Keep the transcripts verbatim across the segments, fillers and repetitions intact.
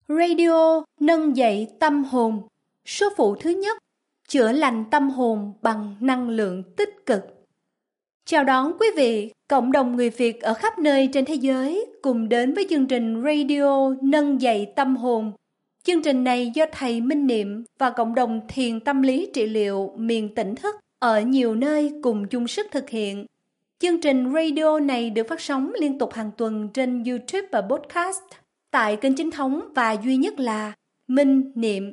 Radio nâng dậy tâm hồn. Số phụ thứ nhất, chữa lành tâm hồn bằng năng lượng tích cực. Chào đón quý vị, cộng đồng người Việt ở khắp nơi trên thế giới cùng đến với chương trình Radio nâng dậy tâm hồn. Chương trình này do thầy Minh Niệm và cộng đồng thiền tâm lý trị liệu miền tỉnh thức ở nhiều nơi cùng chung sức thực hiện. Chương trình radio này được phát sóng liên tục hàng tuần trên YouTube và podcast tại kênh chính thống và duy nhất là Minh Niệm.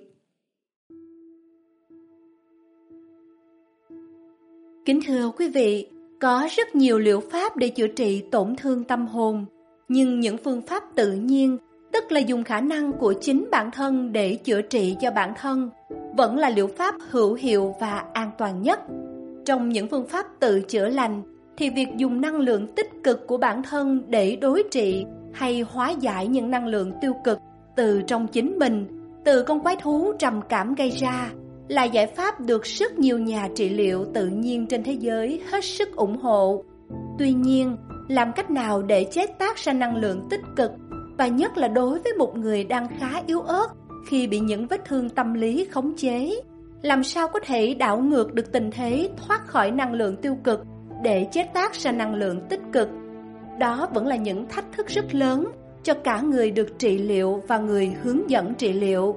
Kính thưa quý vị, có rất nhiều liệu pháp để chữa trị tổn thương tâm hồn, nhưng những phương pháp tự nhiên, tức là dùng khả năng của chính bản thân để chữa trị cho bản thân, vẫn là liệu pháp hữu hiệu và an toàn nhất. Trong những phương pháp tự chữa lành, thì việc dùng năng lượng tích cực của bản thân để đối trị hay hóa giải những năng lượng tiêu cực từ trong chính mình, từ con quái thú trầm cảm gây ra, là giải pháp được rất nhiều nhà trị liệu tự nhiên trên thế giới hết sức ủng hộ. Tuy nhiên, làm cách nào để chế tác ra năng lượng tích cực, và nhất là đối với một người đang khá yếu ớt khi bị những vết thương tâm lý khống chế, làm sao có thể đảo ngược được tình thế thoát khỏi năng lượng tiêu cực để chế tác ra năng lượng tích cực? Đó vẫn là những thách thức rất lớn cho cả người được trị liệu và người hướng dẫn trị liệu.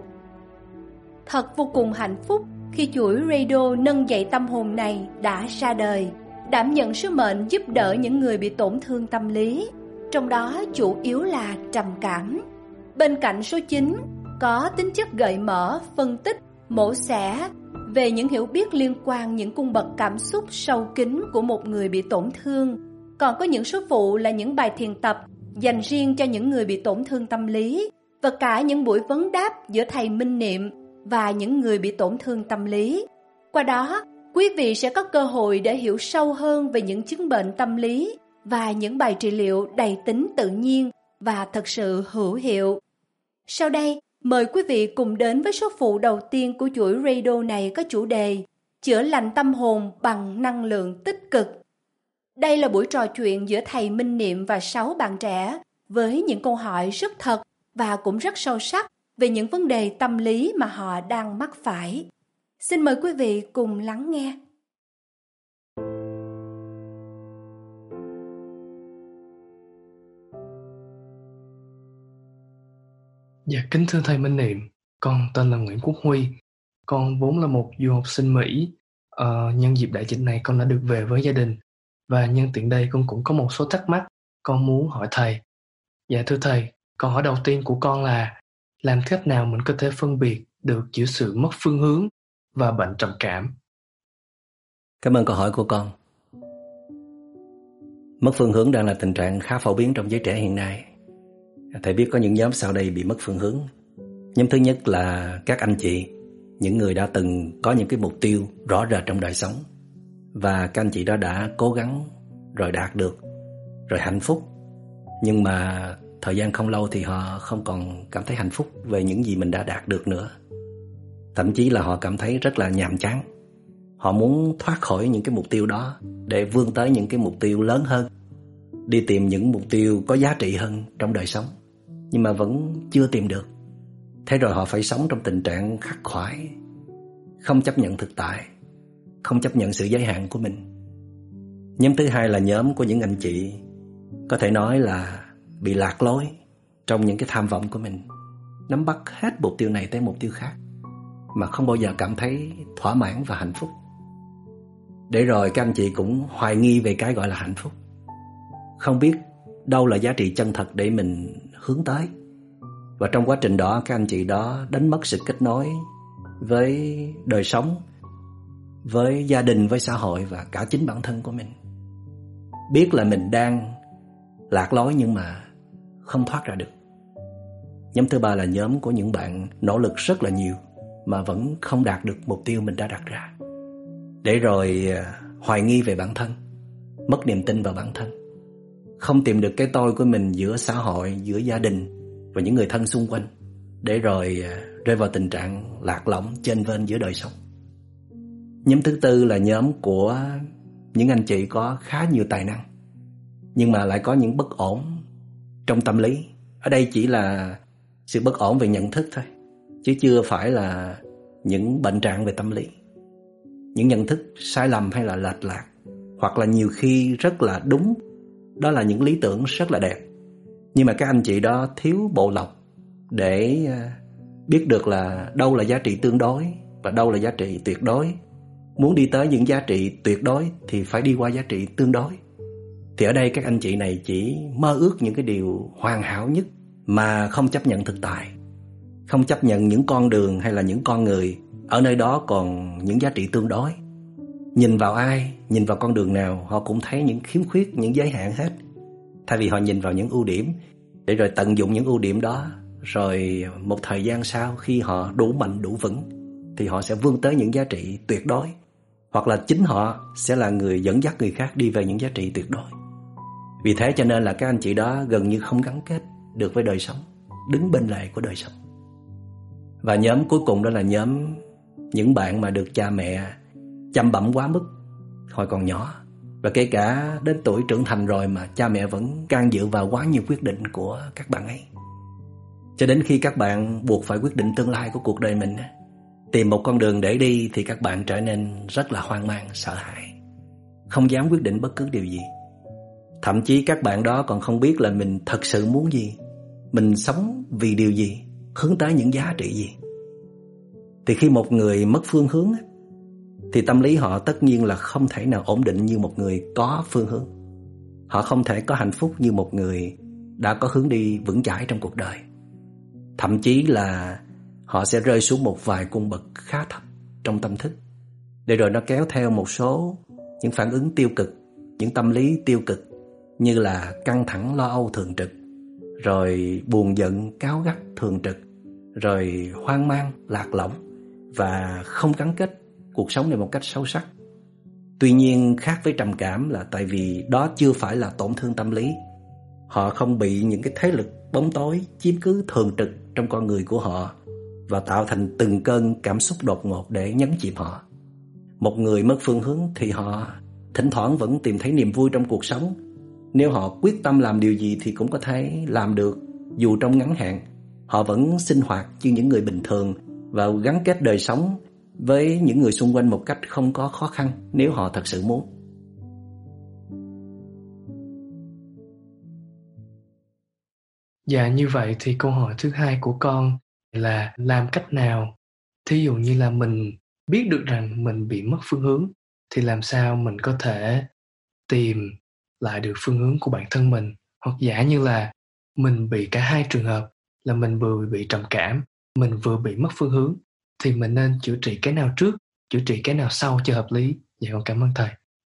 Thật vô cùng hạnh phúc khi chuỗi radio nâng dậy tâm hồn này đã ra đời, đảm nhận sứ mệnh giúp đỡ những người bị tổn thương tâm lý, trong đó chủ yếu là trầm cảm. Bên cạnh số chín, có tính chất gợi mở, phân tích, mổ xẻ về những hiểu biết liên quan những cung bậc cảm xúc sâu kín của một người bị tổn thương. Còn có những số phụ là những bài thiền tập dành riêng cho những người bị tổn thương tâm lý, và cả những buổi vấn đáp giữa thầy Minh Niệm và những người bị tổn thương tâm lý. Qua đó, quý vị sẽ có cơ hội để hiểu sâu hơn về những chứng bệnh tâm lý và những bài trị liệu đầy tính tự nhiên và thật sự hữu hiệu. Sau đây, mời quý vị cùng đến với số phụ đầu tiên của chuỗi radio này có chủ đề chữa lành tâm hồn bằng năng lượng tích cực. Đây là buổi trò chuyện giữa thầy Minh Niệm và sáu bạn trẻ với những câu hỏi rất thật và cũng rất sâu sắc về những vấn đề tâm lý mà họ đang mắc phải. Xin mời quý vị cùng lắng nghe. Dạ, kính thưa thầy Minh Niệm, con tên là Nguyễn Quốc Huy. Con vốn là một du học sinh Mỹ. Ờ, nhân dịp đại dịch này con đã được về với gia đình. Và nhân tiện đây con cũng có một số thắc mắc con muốn hỏi thầy. Dạ thưa thầy, câu hỏi đầu tiên của con là làm cách nào mình có thể phân biệt được giữa sự mất phương hướng và bệnh trầm cảm? Cảm ơn câu hỏi của con. Mất phương hướng đang là tình trạng khá phổ biến trong giới trẻ hiện nay. Thầy biết có những nhóm sau đây bị mất phương hướng. Nhóm thứ nhất là các anh chị, những người đã từng có những cái mục tiêu rõ rệt trong đời sống, và các anh chị đó đã cố gắng rồi đạt được, rồi hạnh phúc. Nhưng mà thời gian không lâu thì họ không còn cảm thấy hạnh phúc về những gì mình đã đạt được nữa. Thậm chí là họ cảm thấy rất là nhàm chán. Họ muốn thoát khỏi những cái mục tiêu đó để vươn tới những cái mục tiêu lớn hơn, đi tìm những mục tiêu có giá trị hơn trong đời sống, nhưng mà vẫn chưa tìm được. Thế rồi họ phải sống trong tình trạng khắc khoải, không chấp nhận thực tại, không chấp nhận sự giới hạn của mình. Nhóm thứ hai là nhóm của những anh chị có thể nói là bị lạc lối trong những cái tham vọng của mình, nắm bắt hết mục tiêu này tới mục tiêu khác mà không bao giờ cảm thấy thỏa mãn và hạnh phúc. Để rồi các anh chị cũng hoài nghi về cái gọi là hạnh phúc, không biết đâu là giá trị chân thật để mình hướng tới. Và trong quá trình đó, các anh chị đó đánh mất sự kết nối với đời sống, với gia đình, với xã hội và cả chính bản thân của mình. Biết là mình đang lạc lối nhưng mà không thoát ra được. Nhóm thứ ba là nhóm của những bạn nỗ lực rất là nhiều mà vẫn không đạt được mục tiêu mình đã đặt ra. Để rồi hoài nghi về bản thân, mất niềm tin vào bản thân, không tìm được cái tôi của mình giữa xã hội, giữa gia đình và những người thân xung quanh. Để rồi rơi vào tình trạng lạc lõng, chênh vênh giữa đời sống. Nhóm thứ tư là nhóm của những anh chị có khá nhiều tài năng nhưng mà lại có những bất ổn trong tâm lý. Ở đây chỉ là sự bất ổn về nhận thức thôi, chứ chưa phải là những bệnh trạng về tâm lý. Những nhận thức sai lầm hay là lệch lạc, hoặc là nhiều khi rất là đúng, đó là những lý tưởng rất là đẹp, nhưng mà các anh chị đó thiếu bộ lọc để biết được là đâu là giá trị tương đối và đâu là giá trị tuyệt đối. Muốn đi tới những giá trị tuyệt đối thì phải đi qua giá trị tương đối. Thì ở đây các anh chị này chỉ mơ ước những cái điều hoàn hảo nhất mà không chấp nhận thực tại, không chấp nhận những con đường hay là những con người ở nơi đó còn những giá trị tương đối. Nhìn vào ai, nhìn vào con đường nào, họ cũng thấy những khiếm khuyết, những giới hạn hết. Thay vì họ nhìn vào những ưu điểm để rồi tận dụng những ưu điểm đó, rồi một thời gian sau khi họ đủ mạnh, đủ vững thì họ sẽ vươn tới những giá trị tuyệt đối, hoặc là chính họ sẽ là người dẫn dắt người khác đi về những giá trị tuyệt đối. Vì thế cho nên là các anh chị đó gần như không gắn kết được với đời sống, đứng bên lề của đời sống. Và nhóm cuối cùng đó là nhóm những bạn mà được cha mẹ chăm bẵm quá mức hồi còn nhỏ, và kể cả đến tuổi trưởng thành rồi mà cha mẹ vẫn can dự vào quá nhiều quyết định của các bạn ấy. Cho đến khi các bạn buộc phải quyết định tương lai của cuộc đời mình, tìm một con đường để đi, thì các bạn trở nên rất là hoang mang, sợ hãi, không dám quyết định bất cứ điều gì. Thậm chí các bạn đó còn không biết là mình thật sự muốn gì, mình sống vì điều gì, hướng tới những giá trị gì. Thì khi một người mất phương hướng thì tâm lý họ tất nhiên là không thể nào ổn định như một người có phương hướng. Họ không thể có hạnh phúc như một người đã có hướng đi vững chãi trong cuộc đời. Thậm chí là họ sẽ rơi xuống một vài cung bậc khá thấp trong tâm thức, để rồi nó kéo theo một số những phản ứng tiêu cực, những tâm lý tiêu cực như là căng thẳng lo âu thường trực, rồi buồn giận cáu gắt thường trực, rồi hoang mang lạc lõng và không gắn kết cuộc sống này một cách sâu sắc. Tuy nhiên khác với trầm cảm là tại vì đó chưa phải là tổn thương tâm lý. Họ không bị những cái thế lực bóng tối chiếm cứ thường trực trong con người của họ và tạo thành từng cơn cảm xúc đột ngột để nhấn chìm họ. Một người mất phương hướng thì họ thỉnh thoảng vẫn tìm thấy niềm vui trong cuộc sống. Nếu họ quyết tâm làm điều gì thì cũng có thể làm được, dù trong ngắn hạn. Họ vẫn sinh hoạt như những người bình thường và gắn kết đời sống với những người xung quanh một cách không có khó khăn nếu họ thật sự muốn. Dạ, như vậy thì câu hỏi thứ hai của con là làm cách nào, thí dụ như là mình biết được rằng mình bị mất phương hướng, thì làm sao mình có thể tìm lại được phương hướng của bản thân mình? Hoặc giả như là mình bị cả hai trường hợp, là mình vừa bị trầm cảm, mình vừa bị mất phương hướng, thì mình nên chữa trị cái nào trước, chữa trị cái nào sau cho hợp lý? Dạ con cảm ơn thầy.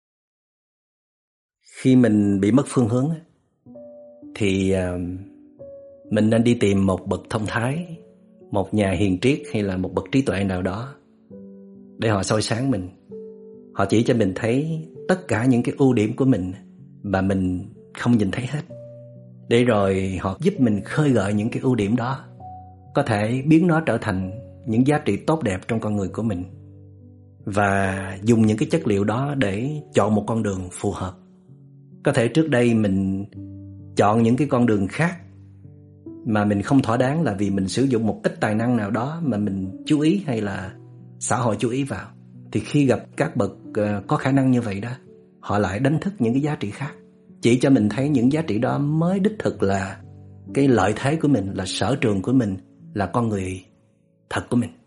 Khi mình bị mất phương hướng thì mình nên đi tìm một bậc thông thái, một nhà hiền triết hay là một bậc trí tuệ nào đó để họ soi sáng mình. Họ chỉ cho mình thấy tất cả những cái ưu điểm của mình mà mình không nhìn thấy hết, để rồi họ giúp mình khơi gợi những cái ưu điểm đó, có thể biến nó trở thành những giá trị tốt đẹp trong con người của mình, và dùng những cái chất liệu đó để chọn một con đường phù hợp. Có thể trước đây mình chọn những cái con đường khác mà mình không thỏa đáng là vì mình sử dụng một ít tài năng nào đó mà mình chú ý hay là xã hội chú ý vào. Thì khi gặp các bậc có khả năng như vậy đó, họ lại đánh thức những cái giá trị khác, chỉ cho mình thấy những giá trị đó mới đích thực là cái lợi thế của mình, là sở trường của mình, là con người thật của mình.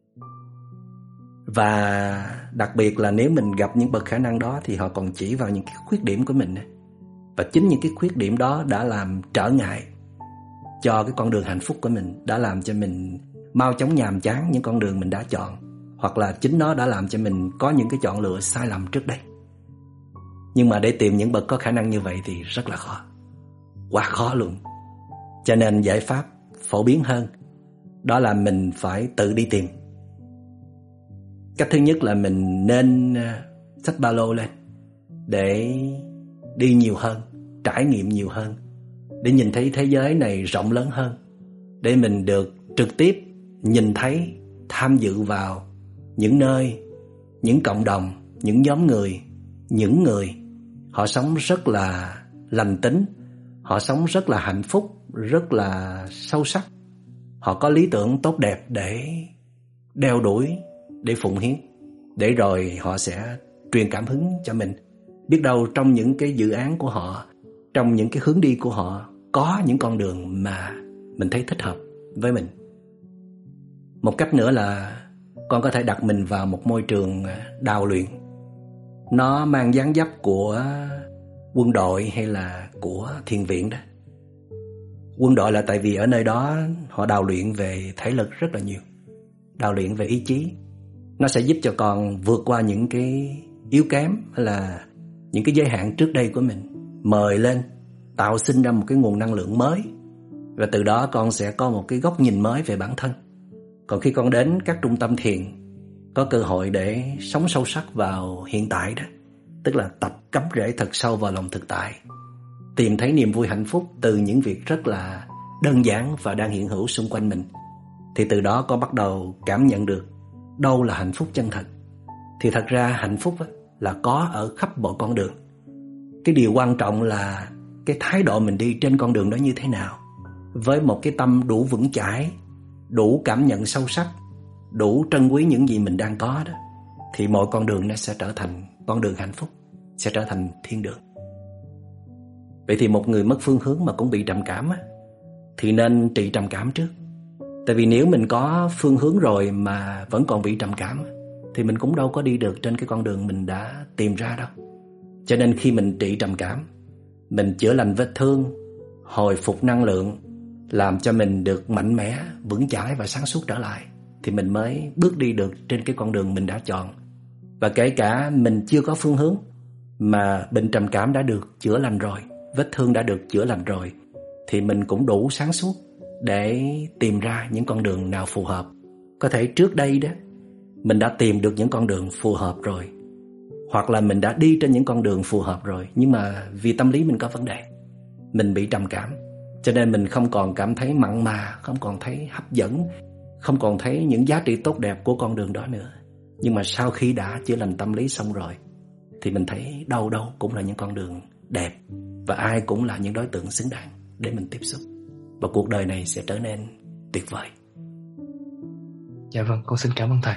Và đặc biệt là nếu mình gặp những bậc khả năng đó thì họ còn chỉ vào những cái khuyết điểm của mình. Và chính những cái khuyết điểm đó đã làm trở ngại cho cái con đường hạnh phúc của mình, đã làm cho mình mau chóng nhàm chán những con đường mình đã chọn, hoặc là chính nó đã làm cho mình có những cái chọn lựa sai lầm trước đây. Nhưng mà để tìm những bậc có khả năng như vậy thì rất là khó, quá khó luôn. Cho nên giải pháp phổ biến hơn đó là mình phải tự đi tìm. Cách thứ nhất là mình nên xách ba lô lên để đi nhiều hơn, trải nghiệm nhiều hơn, để nhìn thấy thế giới này rộng lớn hơn, để mình được trực tiếp nhìn thấy, tham dự vào những nơi, những cộng đồng, những nhóm người, những người họ sống rất là lành tính, họ sống rất là hạnh phúc, rất là sâu sắc, họ có lý tưởng tốt đẹp để đeo đuổi, để phụng hiến, để rồi họ sẽ truyền cảm hứng cho mình. Biết đâu trong những cái dự án của họ, trong những cái hướng đi của họ, có những con đường mà mình thấy thích hợp với mình. Một cách nữa là con có thể đặt mình vào một môi trường đào luyện. Nó mang dáng dấp của quân đội hay là của thiền viện đó. Quân đội là tại vì ở nơi đó họ đào luyện về thể lực rất là nhiều, đào luyện về ý chí. Nó sẽ giúp cho con vượt qua những cái yếu kém hay là những cái giới hạn trước đây của mình, mời lên, tạo sinh ra một cái nguồn năng lượng mới. Và từ đó con sẽ có một cái góc nhìn mới về bản thân. Còn khi con đến các trung tâm thiền, có cơ hội để sống sâu sắc vào hiện tại đó, tức là tập cắm rễ thật sâu vào lòng thực tại, tìm thấy niềm vui hạnh phúc từ những việc rất là đơn giản và đang hiện hữu xung quanh mình, thì từ đó con bắt đầu cảm nhận được đâu là hạnh phúc chân thật. Thì thật ra hạnh phúc là có ở khắp mọi con đường. Cái điều quan trọng là cái thái độ mình đi trên con đường đó như thế nào. Với một cái tâm đủ vững chãi, đủ cảm nhận sâu sắc, đủ trân quý những gì mình đang có đó, thì mọi con đường nó sẽ trở thành con đường hạnh phúc, sẽ trở thành thiên đường. Vậy thì một người mất phương hướng mà cũng bị trầm cảm á, thì nên trị trầm cảm trước. Tại vì nếu mình có phương hướng rồi mà vẫn còn bị trầm cảm, thì mình cũng đâu có đi được trên cái con đường mình đã tìm ra đâu. Cho nên khi mình trị trầm cảm, mình chữa lành vết thương, hồi phục năng lượng, làm cho mình được mạnh mẽ, vững chãi và sáng suốt trở lại, thì mình mới bước đi được trên cái con đường mình đã chọn. Và kể cả mình chưa có phương hướng, mà bệnh trầm cảm đã được chữa lành rồi, vết thương đã được chữa lành rồi, thì mình cũng đủ sáng suốt để tìm ra những con đường nào phù hợp. Có thể trước đây đó mình đã tìm được những con đường phù hợp rồi, hoặc là mình đã đi trên những con đường phù hợp rồi, nhưng mà vì tâm lý mình có vấn đề, mình bị trầm cảm, cho nên mình không còn cảm thấy mặn mà, không còn thấy hấp dẫn, không còn thấy những giá trị tốt đẹp của con đường đó nữa. Nhưng mà sau khi đã chữa lành tâm lý xong rồi, thì mình thấy đâu đâu cũng là những con đường đẹp, và ai cũng là những đối tượng xứng đáng để mình tiếp xúc, và cuộc đời này sẽ trở nên tuyệt vời. Dạ vâng, con xin cảm ơn thầy.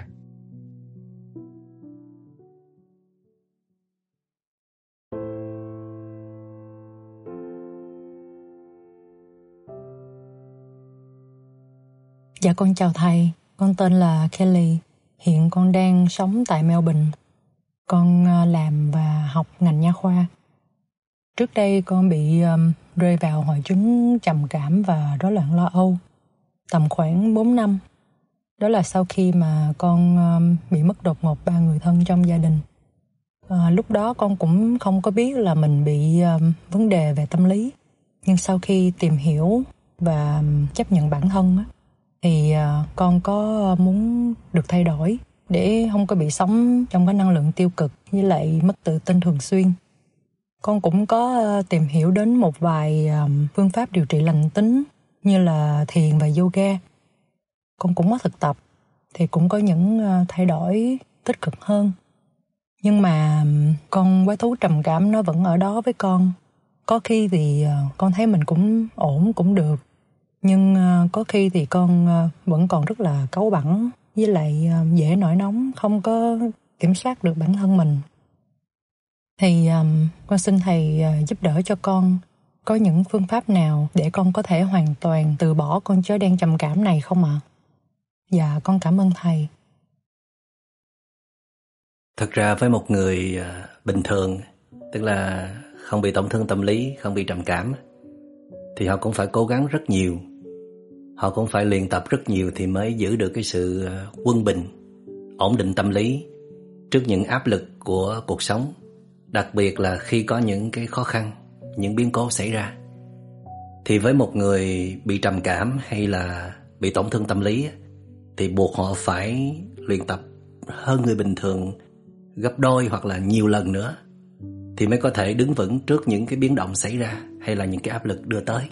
Dạ con chào thầy, con tên là Kelly, hiện con đang sống tại Melbourne. Con làm và học ngành nha khoa. Trước đây con bị um, rơi vào hội chứng trầm cảm và rối loạn lo âu tầm khoảng bốn năm. Đó là sau khi mà con um, bị mất đột ngột ba người thân trong gia đình. À, lúc đó con cũng không có biết là mình bị um, vấn đề về tâm lý. Nhưng sau khi tìm hiểu và um, chấp nhận bản thân á, thì uh, con có muốn được thay đổi để không có bị sống trong cái năng lượng tiêu cực với lại mất tự tin thường xuyên. Con cũng có uh, tìm hiểu đến một vài um, phương pháp điều trị lành tính như là thiền và yoga. Con cũng có thực tập thì cũng có những uh, thay đổi tích cực hơn. Nhưng mà um, con quái thú trầm cảm nó vẫn ở đó với con. Có khi thì uh, con thấy mình cũng ổn, cũng được. Nhưng uh, có khi thì con uh, vẫn còn rất là cáu bẳn, với lại uh, dễ nổi nóng, không có kiểm soát được bản thân mình. Thì um, con xin thầy uh, giúp đỡ cho con. Có những phương pháp nào để con có thể hoàn toàn từ bỏ con chó đen trầm cảm này không ạ? Dạ, con cảm ơn thầy. Thật ra với một người uh, bình thường, tức là không bị tổn thương tâm lý, không bị trầm cảm, thì họ cũng phải cố gắng rất nhiều. Họ cũng phải luyện tập rất nhiều thì mới giữ được cái sự quân bình, ổn định tâm lý trước những áp lực của cuộc sống. Đặc biệt là khi có những cái khó khăn, những biến cố xảy ra. Thì với một người bị trầm cảm hay là bị tổn thương tâm lý, thì buộc họ phải luyện tập hơn người bình thường gấp đôi hoặc là nhiều lần nữa, thì mới có thể đứng vững trước những cái biến động xảy ra hay là những cái áp lực đưa tới.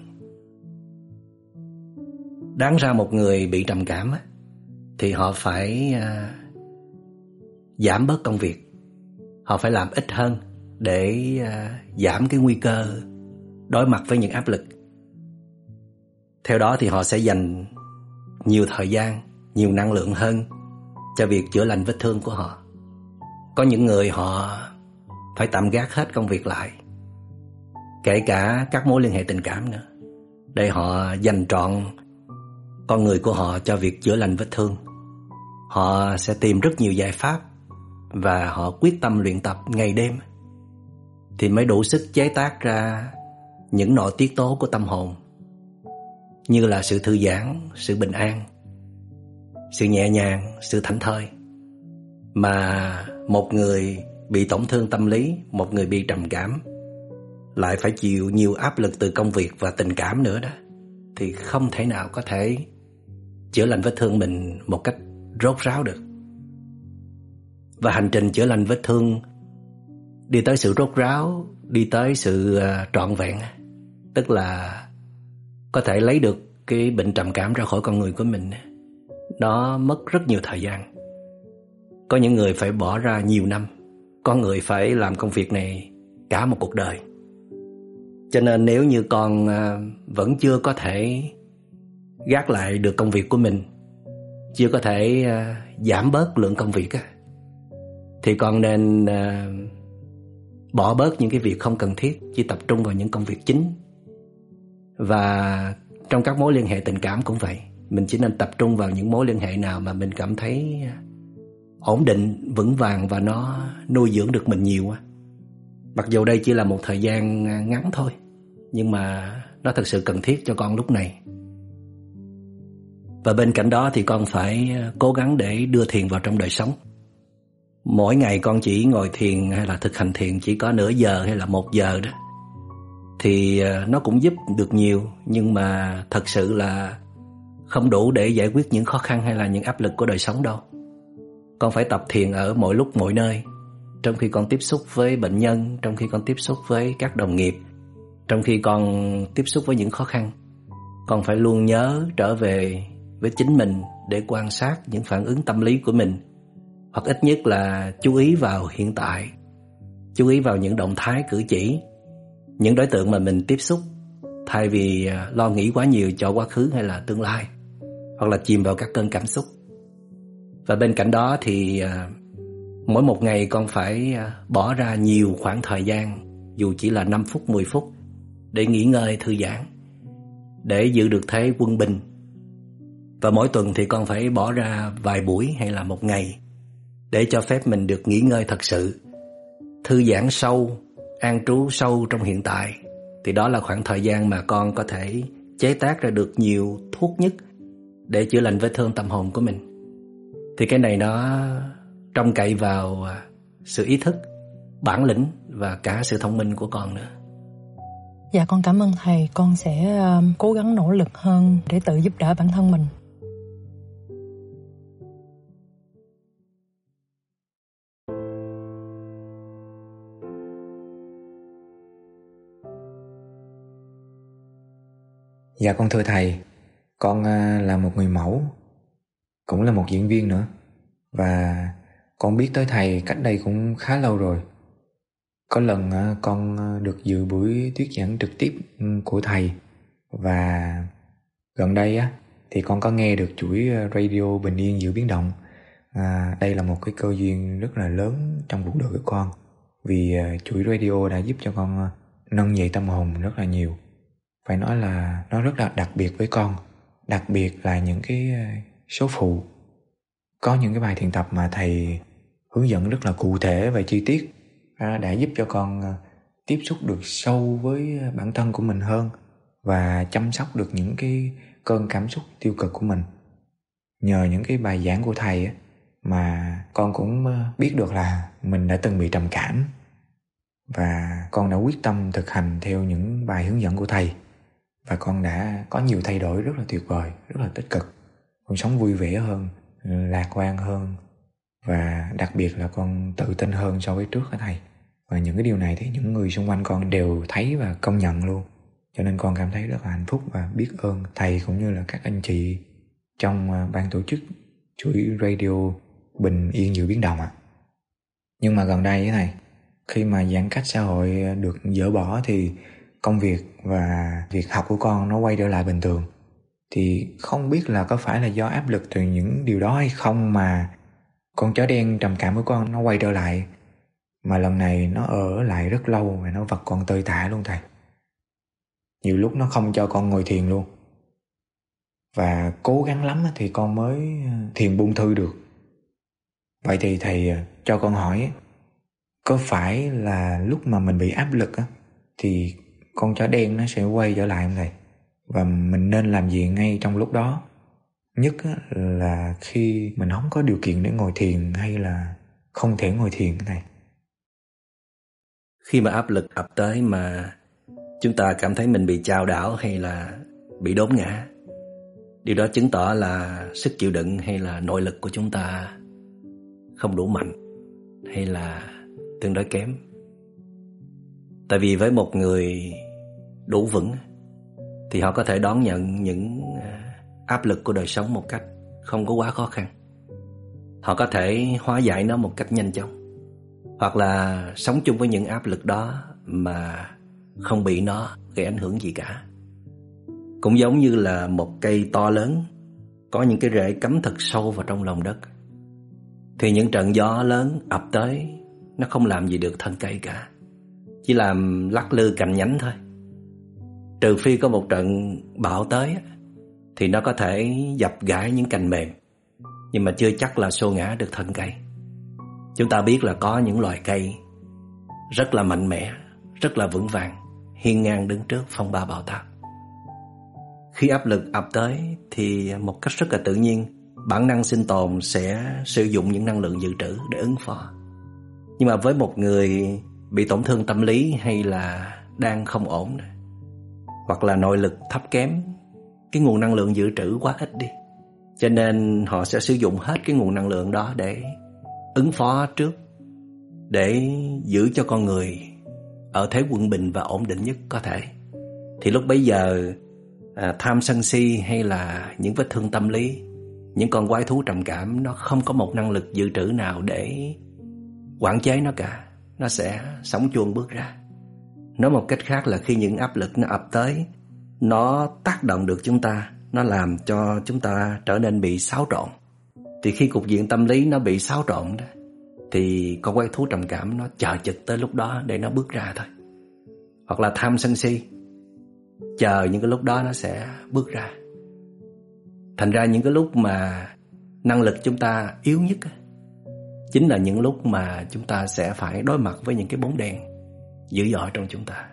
Đáng ra một người bị trầm cảm á, thì họ phải à, giảm bớt công việc. Họ phải làm ít hơn để à, giảm cái nguy cơ đối mặt với những áp lực. Theo đó thì họ sẽ dành nhiều thời gian, nhiều năng lượng hơn cho việc chữa lành vết thương của họ. Có những người họ phải tạm gác hết công việc lại, kể cả các mối liên hệ tình cảm nữa, để họ dành trọn con người của họ cho việc chữa lành vết thương. Họ sẽ tìm rất nhiều giải pháp và họ quyết tâm luyện tập ngày đêm thì mới đủ sức chế tác ra những nội tiết tố của tâm hồn, như là sự thư giãn, sự bình an, sự nhẹ nhàng, sự thảnh thơi. Mà một người bị tổn thương tâm lý, một người bị trầm cảm, lại phải chịu nhiều áp lực từ công việc và tình cảm nữa đó, thì không thể nào có thể chữa lành vết thương mình một cách rốt ráo được. Và hành trình chữa lành vết thương đi tới sự rốt ráo, đi tới sự uh, trọn vẹn, tức là có thể lấy được cái bệnh trầm cảm ra khỏi con người của mình, nó mất rất nhiều thời gian. Có những người phải bỏ ra nhiều năm, có người phải làm công việc này cả một cuộc đời. Cho nên nếu như con uh, vẫn chưa có thể gác lại được công việc của mình, chưa có thể uh, giảm bớt lượng công việc á, thì con nên uh, bỏ bớt những cái việc không cần thiết, chỉ tập trung vào những công việc chính. Và trong các mối liên hệ tình cảm cũng vậy, mình chỉ nên tập trung vào những mối liên hệ nào mà mình cảm thấy ổn định, vững vàng và nó nuôi dưỡng được mình nhiều. Mặc dù đây chỉ là một thời gian ngắn thôi, nhưng mà nó thật sự cần thiết cho con lúc này. Và bên cạnh đó thì con phải cố gắng để đưa thiền vào trong đời sống. Mỗi ngày con chỉ ngồi thiền hay là thực hành thiền chỉ có nửa giờ hay là một giờ đó, thì nó cũng giúp được nhiều, nhưng mà thật sự là không đủ để giải quyết những khó khăn hay là những áp lực của đời sống đâu. Con phải tập thiền ở mọi lúc mọi nơi, trong khi con tiếp xúc với bệnh nhân, trong khi con tiếp xúc với các đồng nghiệp, trong khi con tiếp xúc với những khó khăn. Con phải luôn nhớ trở về với chính mình để quan sát những phản ứng tâm lý của mình, hoặc ít nhất là chú ý vào hiện tại, chú ý vào những động thái cử chỉ, những đối tượng mà mình tiếp xúc, thay vì lo nghĩ quá nhiều cho quá khứ hay là tương lai, hoặc là chìm vào các cơn cảm xúc. Và bên cạnh đó thì mỗi một ngày con phải bỏ ra nhiều khoảng thời gian, dù chỉ là năm phút, mười phút, để nghỉ ngơi, thư giãn, để giữ được thế quân bình. Và mỗi tuần thì con phải bỏ ra vài buổi hay là một ngày để cho phép mình được nghỉ ngơi thật sự, thư giãn sâu, an trú sâu trong hiện tại. Thì đó là khoảng thời gian mà con có thể chế tác ra được nhiều thuốc nhất để chữa lành vết thương tâm hồn của mình. Thì cái này nó trông cậy vào sự ý thức, bản lĩnh và cả sự thông minh của con nữa. Dạ con cảm ơn thầy, con sẽ cố gắng nỗ lực hơn để tự giúp đỡ bản thân mình. Dạ con thưa thầy, con là một người mẫu, cũng là một diễn viên nữa. Và con biết tới thầy cách đây cũng khá lâu rồi. Có lần con được dự buổi thuyết giảng trực tiếp của thầy. Và gần đây á thì con có nghe được chuỗi radio Bình Yên Giữa Biến Động. à, Đây là một cái cơ duyên rất là lớn trong cuộc đời của con, vì chuỗi radio đã giúp cho con nâng dậy tâm hồn rất là nhiều. Phải nói là nó rất là đặc biệt với con. Đặc biệt là những cái số phụ. Có những cái bài thiền tập mà thầy hướng dẫn rất là cụ thể và chi tiết, đã giúp cho con tiếp xúc được sâu với bản thân của mình hơn và chăm sóc được những cái cơn cảm xúc tiêu cực của mình. Nhờ những cái bài giảng của thầy mà con cũng biết được là mình đã từng bị trầm cảm, và con đã quyết tâm thực hành theo những bài hướng dẫn của thầy. Và con đã có nhiều thay đổi rất là tuyệt vời, rất là tích cực. Con sống vui vẻ hơn, lạc quan hơn, và đặc biệt là con tự tin hơn so với trước hả thầy. Và những cái điều này thì những người xung quanh con đều thấy và công nhận luôn. Cho nên con cảm thấy rất là hạnh phúc và biết ơn thầy cũng như là các anh chị trong ban tổ chức chuỗi radio Bình Yên Giữa Biến Động ạ. Nhưng mà gần đây thế này, khi mà giãn cách xã hội được dỡ bỏ thì công việc và việc học của con nó quay trở lại bình thường. Thì không biết là có phải là do áp lực từ những điều đó hay không mà con chó đen trầm cảm của con nó quay trở lại, mà lần này nó ở lại rất lâu và nó vật con tơi tả luôn thầy. Nhiều lúc nó không cho con ngồi thiền luôn, và cố gắng lắm thì con mới thiền buông thư được. Vậy thì thầy cho con hỏi, có phải là lúc mà mình bị áp lực á, thì con chó đen nó sẽ quay trở lại không thầy? Và mình nên làm gì ngay trong lúc đó? Nhất á, là khi mình không có điều kiện để ngồi thiền hay là không thể ngồi thiền thầy. Khi mà áp lực ập tới mà chúng ta cảm thấy mình bị chao đảo hay là bị đốn ngã, điều đó chứng tỏ là sức chịu đựng hay là nội lực của chúng ta không đủ mạnh hay là tương đối kém. Tại vì với một người đủ vững thì họ có thể đón nhận những áp lực của đời sống một cách không có quá khó khăn. Họ có thể hóa giải nó một cách nhanh chóng, hoặc là sống chung với những áp lực đó mà không bị nó gây ảnh hưởng gì cả. Cũng giống như là một cây to lớn có những cái rễ cắm thật sâu vào trong lòng đất, thì những trận gió lớn ập tới nó không làm gì được thân cây cả, chỉ làm lắc lư cành nhánh thôi. Trừ phi có một trận bão tới thì nó có thể dập gãy những cành mềm, nhưng mà chưa chắc là xô ngã được thân cây. Chúng ta biết là có những loài cây rất là mạnh mẽ, rất là vững vàng, hiên ngang đứng trước phong ba bão táp. Khi áp lực ập tới thì một cách rất là tự nhiên, bản năng sinh tồn sẽ sử dụng những năng lượng dự trữ để ứng phó. Nhưng mà với một người bị tổn thương tâm lý hay là đang không ổn, hoặc là nội lực thấp kém, cái nguồn năng lượng dự trữ quá ít đi, cho nên họ sẽ sử dụng hết cái nguồn năng lượng đó để ứng phó trước, để giữ cho con người ở thế quân bình và ổn định nhất có thể. Thì lúc bấy giờ à, tham sân si hay là những vết thương tâm lý, những con quái thú trầm cảm, nó không có một năng lực dự trữ nào để quản chế nó cả. Nó sẽ sống chuông bước ra. Nói một cách khác là khi những áp lực nó ập tới, nó tác động được chúng ta, nó làm cho chúng ta trở nên bị xáo trộn. Thì khi cục diện tâm lý nó bị xáo trộn đó, thì con quái thú trầm cảm nó chờ chực tới lúc đó để nó bước ra thôi. Hoặc là tham sân si, chờ những cái lúc đó nó sẽ bước ra. Thành ra những cái lúc mà năng lực chúng ta yếu nhất chính là những lúc mà chúng ta sẽ phải đối mặt với những cái bóng đèn dữ dội trong chúng ta.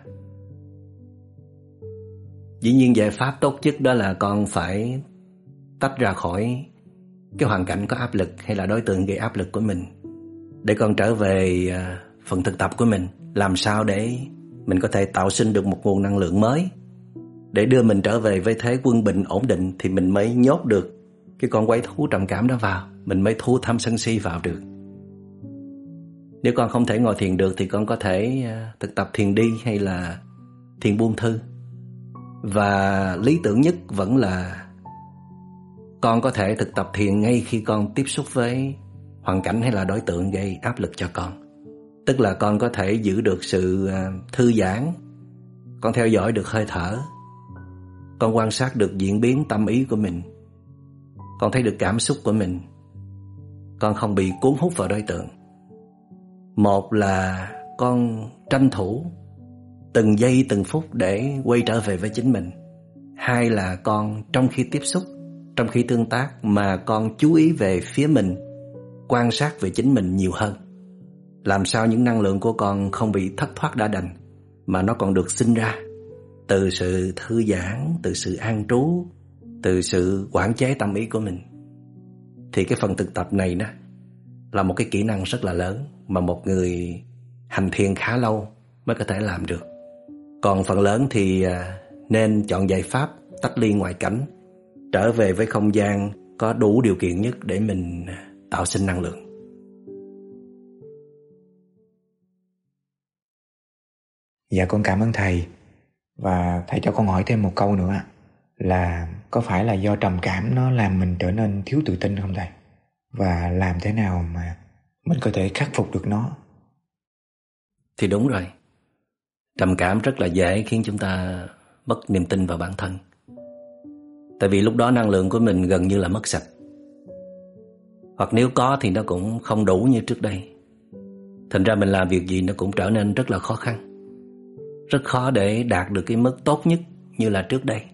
Dĩ nhiên giải pháp tốt nhất đó là con phải tách ra khỏi cái hoàn cảnh có áp lực hay là đối tượng gây áp lực của mình, để con trở về phần thực tập của mình, làm sao để mình có thể tạo sinh được một nguồn năng lượng mới để đưa mình trở về với thế quân bình ổn định, thì mình mới nhốt được cái con quái thú trầm cảm đó vào, mình mới thu tham sân si vào được. Nếu con không thể ngồi thiền được thì con có thể thực tập thiền đi hay là thiền buông thư. Và lý tưởng nhất vẫn là con có thể thực tập thiền ngay khi con tiếp xúc với hoàn cảnh hay là đối tượng gây áp lực cho con. Tức là con có thể giữ được sự thư giãn, con theo dõi được hơi thở, con quan sát được diễn biến tâm ý của mình, con thấy được cảm xúc của mình, con không bị cuốn hút vào đối tượng. Một là con tranh thủ từng giây từng phút để quay trở về với chính mình. Hai là con trong khi tiếp xúc, trong khi tương tác mà con chú ý về phía mình, quan sát về chính mình nhiều hơn. Làm sao những năng lượng của con không bị thất thoát đã đành, mà nó còn được sinh ra từ sự thư giãn, từ sự an trú, từ sự quản chế tâm ý của mình. Thì cái phần thực tập này đó là một cái kỹ năng rất là lớn mà một người hành thiền khá lâu mới có thể làm được. Còn phần lớn thì nên chọn giải pháp tách ly ngoại cảnh, trở về với không gian có đủ điều kiện nhất để mình tạo sinh năng lượng. Dạ con cảm ơn thầy. Và thầy cho con hỏi thêm một câu nữa là có phải là do trầm cảm nó làm mình trở nên thiếu tự tin không thầy? Và làm thế nào mà mình có thể khắc phục được nó? Thì đúng rồi, trầm cảm rất là dễ khiến chúng ta mất niềm tin vào bản thân. Tại vì lúc đó năng lượng của mình gần như là mất sạch. Hoặc nếu có thì nó cũng không đủ như trước đây. Thành ra mình làm việc gì nó cũng trở nên rất là khó khăn. Rất khó để đạt được cái mức tốt nhất như là trước đây.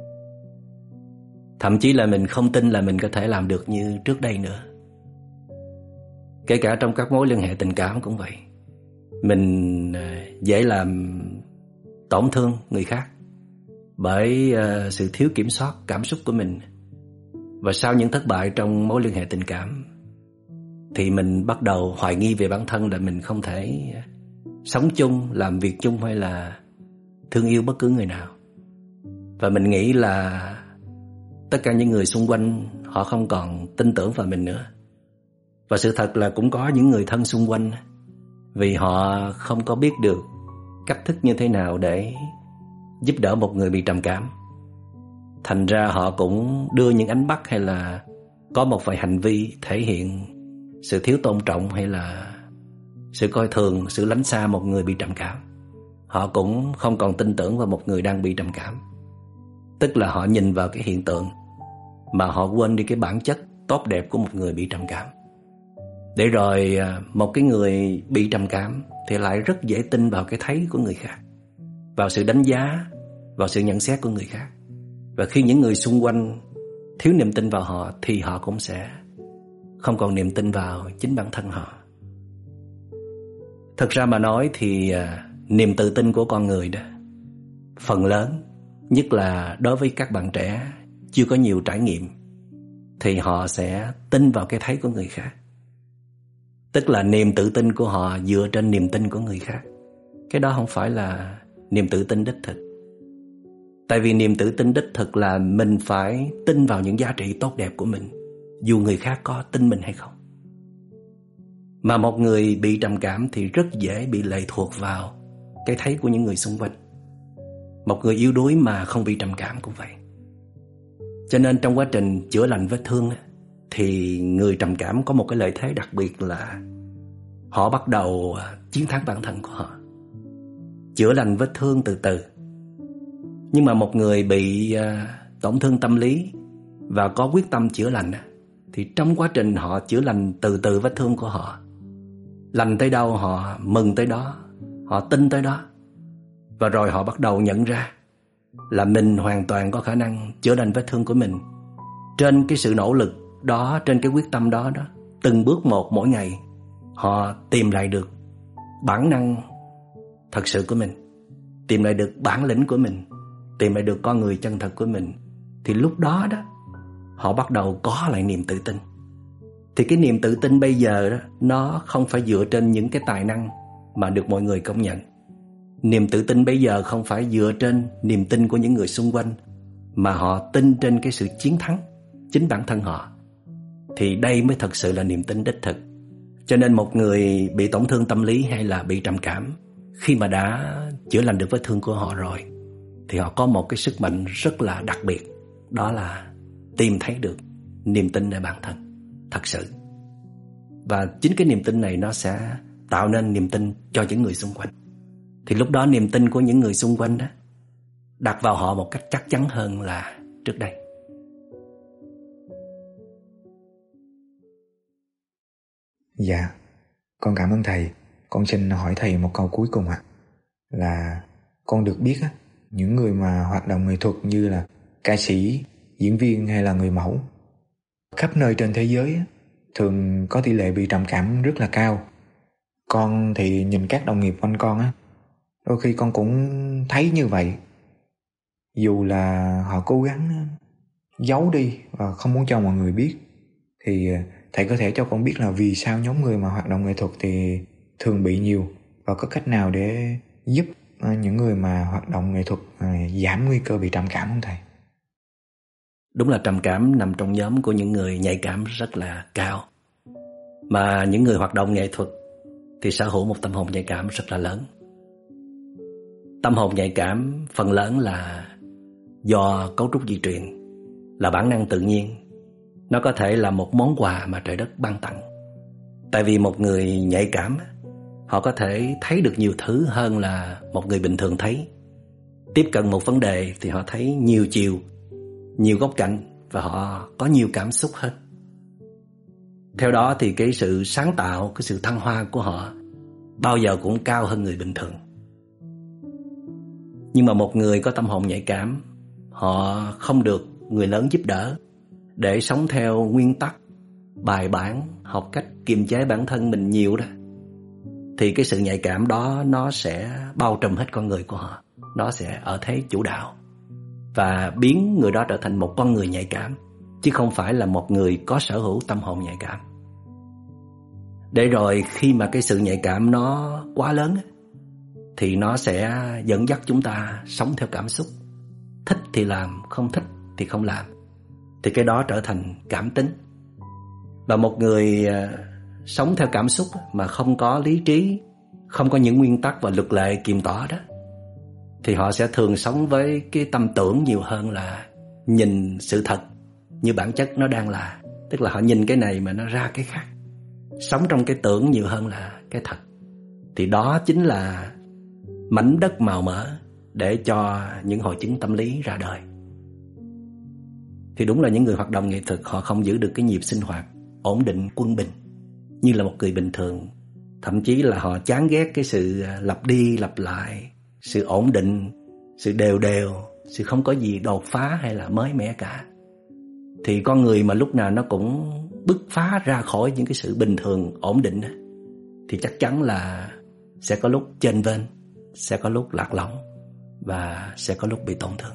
Thậm chí là mình không tin là mình có thể làm được như trước đây nữa. Kể cả trong các mối liên hệ tình cảm cũng vậy. Mình dễ làm tổn thương người khác bởi uh, sự thiếu kiểm soát cảm xúc của mình. Và sau những thất bại trong mối liên hệ tình cảm thì mình bắt đầu hoài nghi về bản thân là mình không thể sống chung, làm việc chung hay là thương yêu bất cứ người nào. Và mình nghĩ là tất cả những người xung quanh họ không còn tin tưởng vào mình nữa. Và sự thật là cũng có những người thân xung quanh, vì họ không có biết được cách thức như thế nào để giúp đỡ một người bị trầm cảm. Thành ra họ cũng đưa những ánh mắt hay là có một vài hành vi thể hiện sự thiếu tôn trọng hay là sự coi thường, sự lánh xa một người bị trầm cảm. Họ cũng không còn tin tưởng vào một người đang bị trầm cảm. Tức là họ nhìn vào cái hiện tượng mà họ quên đi cái bản chất tốt đẹp của một người bị trầm cảm. Để rồi một cái người bị trầm cảm thì lại rất dễ tin vào cái thấy của người khác, vào sự đánh giá, vào sự nhận xét của người khác. Và khi những người xung quanh thiếu niềm tin vào họ thì họ cũng sẽ không còn niềm tin vào chính bản thân họ. Thật ra mà nói thì à, niềm tự tin của con người đó, phần lớn, nhất là đối với các bạn trẻ chưa có nhiều trải nghiệm, thì họ sẽ tin vào cái thấy của người khác. Tức là niềm tự tin của họ dựa trên niềm tin của người khác. Cái đó không phải là niềm tự tin đích thực. Tại vì niềm tự tin đích thực là mình phải tin vào những giá trị tốt đẹp của mình, dù người khác có tin mình hay không. Mà một người bị trầm cảm thì rất dễ bị lệ thuộc vào cái thấy của những người xung quanh. Một người yếu đuối mà không bị trầm cảm cũng vậy. Cho nên trong quá trình chữa lành vết thương thì người trầm cảm có một cái lợi thế đặc biệt là họ bắt đầu chiến thắng bản thân của họ, chữa lành vết thương từ từ. Nhưng mà một người bị uh, tổn thương tâm lý và có quyết tâm chữa lành thì trong quá trình họ chữa lành từ từ vết thương của họ, lành tới đâu họ mừng tới đó, họ tin tới đó. Và rồi họ bắt đầu nhận ra là mình hoàn toàn có khả năng chữa lành vết thương của mình. Trên cái sự nỗ lực đó, trên cái quyết tâm đó đó, từng bước một mỗi ngày, họ tìm lại được bản năng thật sự của mình, tìm lại được bản lĩnh của mình, tìm lại được con người chân thật của mình. Thì lúc đó đó họ bắt đầu có lại niềm tự tin. Thì cái niềm tự tin bây giờ đó, nó không phải dựa trên những cái tài năng mà được mọi người công nhận. Niềm tự tin bây giờ không phải dựa trên niềm tin của những người xung quanh, mà họ tin trên cái sự chiến thắng chính bản thân họ. Thì đây mới thật sự là niềm tin đích thực. Cho nên một người bị tổn thương tâm lý hay là bị trầm cảm, khi mà đã chữa lành được vết thương của họ rồi, thì họ có một cái sức mạnh rất là đặc biệt. Đó là tìm thấy được niềm tin ở bản thân thật sự. Và chính cái niềm tin này nó sẽ tạo nên niềm tin cho những người xung quanh. Thì lúc đó niềm tin của những người xung quanh đó đặt vào họ một cách chắc chắn hơn là trước đây. Dạ, con cảm ơn thầy. Con xin hỏi thầy một câu cuối cùng ạ. Là con được biết á, những người mà hoạt động nghệ thuật như là ca sĩ, diễn viên hay là người mẫu khắp nơi trên thế giới á, thường có tỷ lệ bị trầm cảm rất là cao. Con thì nhìn các đồng nghiệp quanh con á, đôi khi con cũng thấy như vậy. Dù là họ cố gắng giấu đi và không muốn cho mọi người biết, thì thầy có thể cho con biết là vì sao nhóm người mà hoạt động nghệ thuật thì thường bị nhiều, và có cách nào để giúp những người mà hoạt động nghệ thuật giảm nguy cơ bị trầm cảm không thầy? Đúng là trầm cảm nằm trong nhóm của những người nhạy cảm rất là cao. Mà những người hoạt động nghệ thuật thì sở hữu một tâm hồn nhạy cảm rất là lớn. Tâm hồn nhạy cảm phần lớn là do cấu trúc di truyền, là bản năng tự nhiên. Nó có thể là một món quà mà trời đất ban tặng. Tại vì một người nhạy cảm, họ có thể thấy được nhiều thứ hơn là một người bình thường thấy. Tiếp cận một vấn đề thì họ thấy nhiều chiều, nhiều góc cạnh và họ có nhiều cảm xúc hơn. Theo đó thì cái sự sáng tạo, cái sự thăng hoa của họ bao giờ cũng cao hơn người bình thường. Nhưng mà một người có tâm hồn nhạy cảm, họ không được người lớn giúp đỡ để sống theo nguyên tắc, bài bản, học cách kiềm chế bản thân mình nhiều đó, thì cái sự nhạy cảm đó nó sẽ bao trùm hết con người của họ. Nó sẽ ở thế chủ đạo và biến người đó trở thành một con người nhạy cảm, chứ không phải là một người có sở hữu tâm hồn nhạy cảm. Để rồi khi mà cái sự nhạy cảm nó quá lớn thì nó sẽ dẫn dắt chúng ta sống theo cảm xúc. Thích thì làm, không thích thì không làm. Thì cái đó trở thành cảm tính. Và một người sống theo cảm xúc mà không có lý trí, không có những nguyên tắc và luật lệ kiềm tỏ đó, thì họ sẽ thường sống với cái tâm tưởng nhiều hơn là nhìn sự thật như bản chất nó đang là. Tức là họ nhìn cái này mà nó ra cái khác, sống trong cái tưởng nhiều hơn là cái thật. Thì đó chính là mảnh đất màu mỡ để cho những hội chứng tâm lý ra đời. Thì đúng là những người hoạt động nghệ thuật họ không giữ được cái nhịp sinh hoạt ổn định, quân bình như là một người bình thường. Thậm chí là họ chán ghét cái sự lặp đi lặp lại, sự ổn định, sự đều đều, sự không có gì đột phá hay là mới mẻ cả. Thì con người mà lúc nào nó cũng bứt phá ra khỏi những cái sự bình thường, ổn định đó, thì chắc chắn là sẽ có lúc chênh vênh, sẽ có lúc lạc lõng và sẽ có lúc bị tổn thương.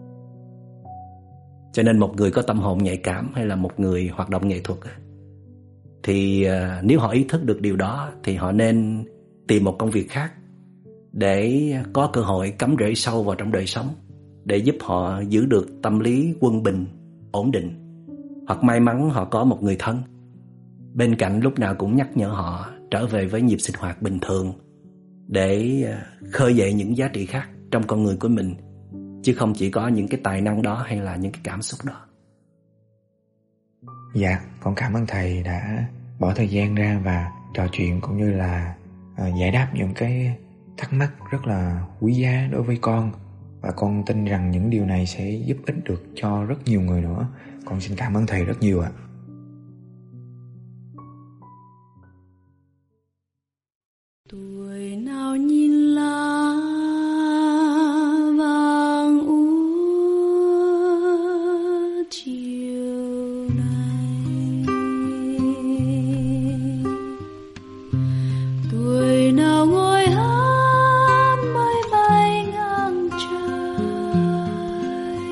Cho nên một người có tâm hồn nhạy cảm hay là một người hoạt động nghệ thuật thì nếu họ ý thức được điều đó thì họ nên tìm một công việc khác để có cơ hội cắm rễ sâu vào trong đời sống, để giúp họ giữ được tâm lý quân bình, ổn định. Hoặc may mắn họ có một người thân bên cạnh lúc nào cũng nhắc nhở họ trở về với nhịp sinh hoạt bình thường, để khơi dậy những giá trị khác trong con người của mình, chứ không chỉ có những cái tài năng đó hay là những cái cảm xúc đó. Dạ, con cảm ơn thầy đã bỏ thời gian ra và trò chuyện cũng như là uh, giải đáp những cái thắc mắc rất là quý giá đối với con. Và con tin rằng những điều này sẽ giúp ích được cho rất nhiều người nữa. Con xin cảm ơn thầy rất nhiều ạ. Tuổi nào nhìn lá vàng úa chiều nay, tuổi nào ngồi hát mây bay ngang trời,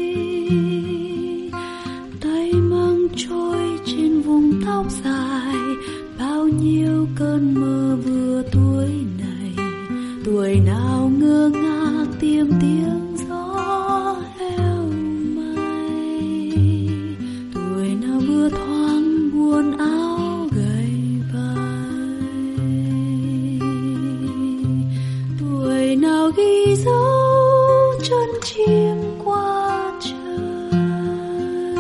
tay mang trôi trên vùng tóc dài bao nhiêu cơn mơ vừa tuổi này. Tuổi nào ngơ ngác tìm tiếng gió heo may, tuổi nào vừa thoáng buồn áo gầy vai, tuổi nào ghi dấu chân chim qua trời.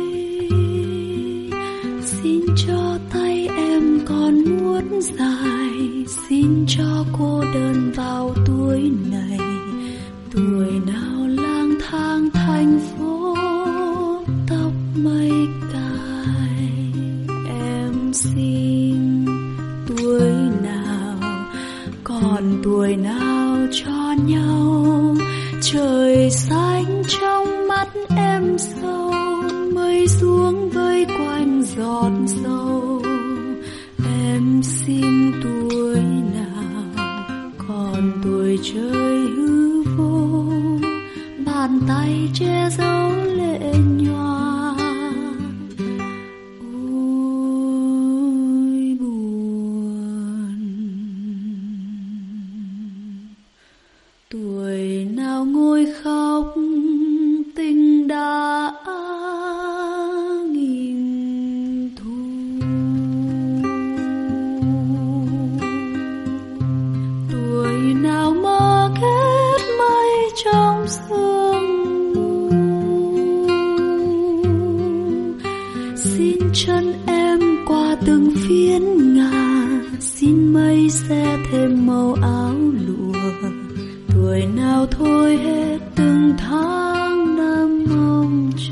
Xin cho tay em còn muốn dài, xin cho cô đơn vào tuổi này. Tuổi nào lang thang thành phố tóc mây cài, em xin tuổi nào, còn tuổi nào cho nhau. Trời xanh trong mắt em sâu, mây xuống vây quanh giọt dầu. Em xin tuổi nào, còn tuổi trời hư vô, bàn tay che giấu lệ nhòa. Ôi buồn, tuổi nào ngồi khóc tình đã nghìn thu. Tuổi nào mơ kết mây trong sương mù, xin chân em qua từng phiến ngà, xin mây sẽ thêm màu áo lụa. Tuổi nào thôi hết từng tháng năm mong chờ.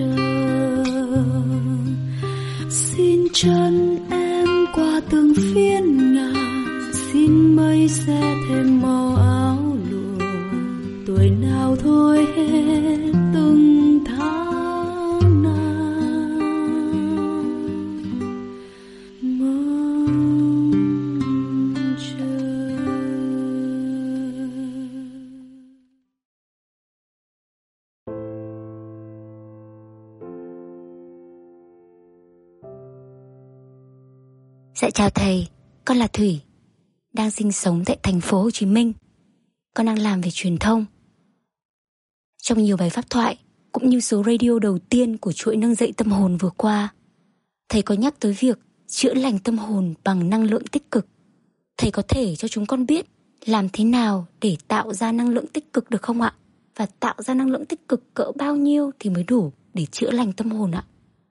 Dạ chào thầy, con là Thủy, đang sinh sống tại thành phố Hồ Chí Minh. Con đang làm về truyền thông. Trong nhiều bài pháp thoại cũng như số radio đầu tiên của chuỗi nâng dậy tâm hồn vừa qua, thầy có nhắc tới việc chữa lành tâm hồn bằng năng lượng tích cực. Thầy có thể cho chúng con biết làm thế nào để tạo ra năng lượng tích cực được không ạ? Và tạo ra năng lượng tích cực cỡ bao nhiêu thì mới đủ để chữa lành tâm hồn ạ?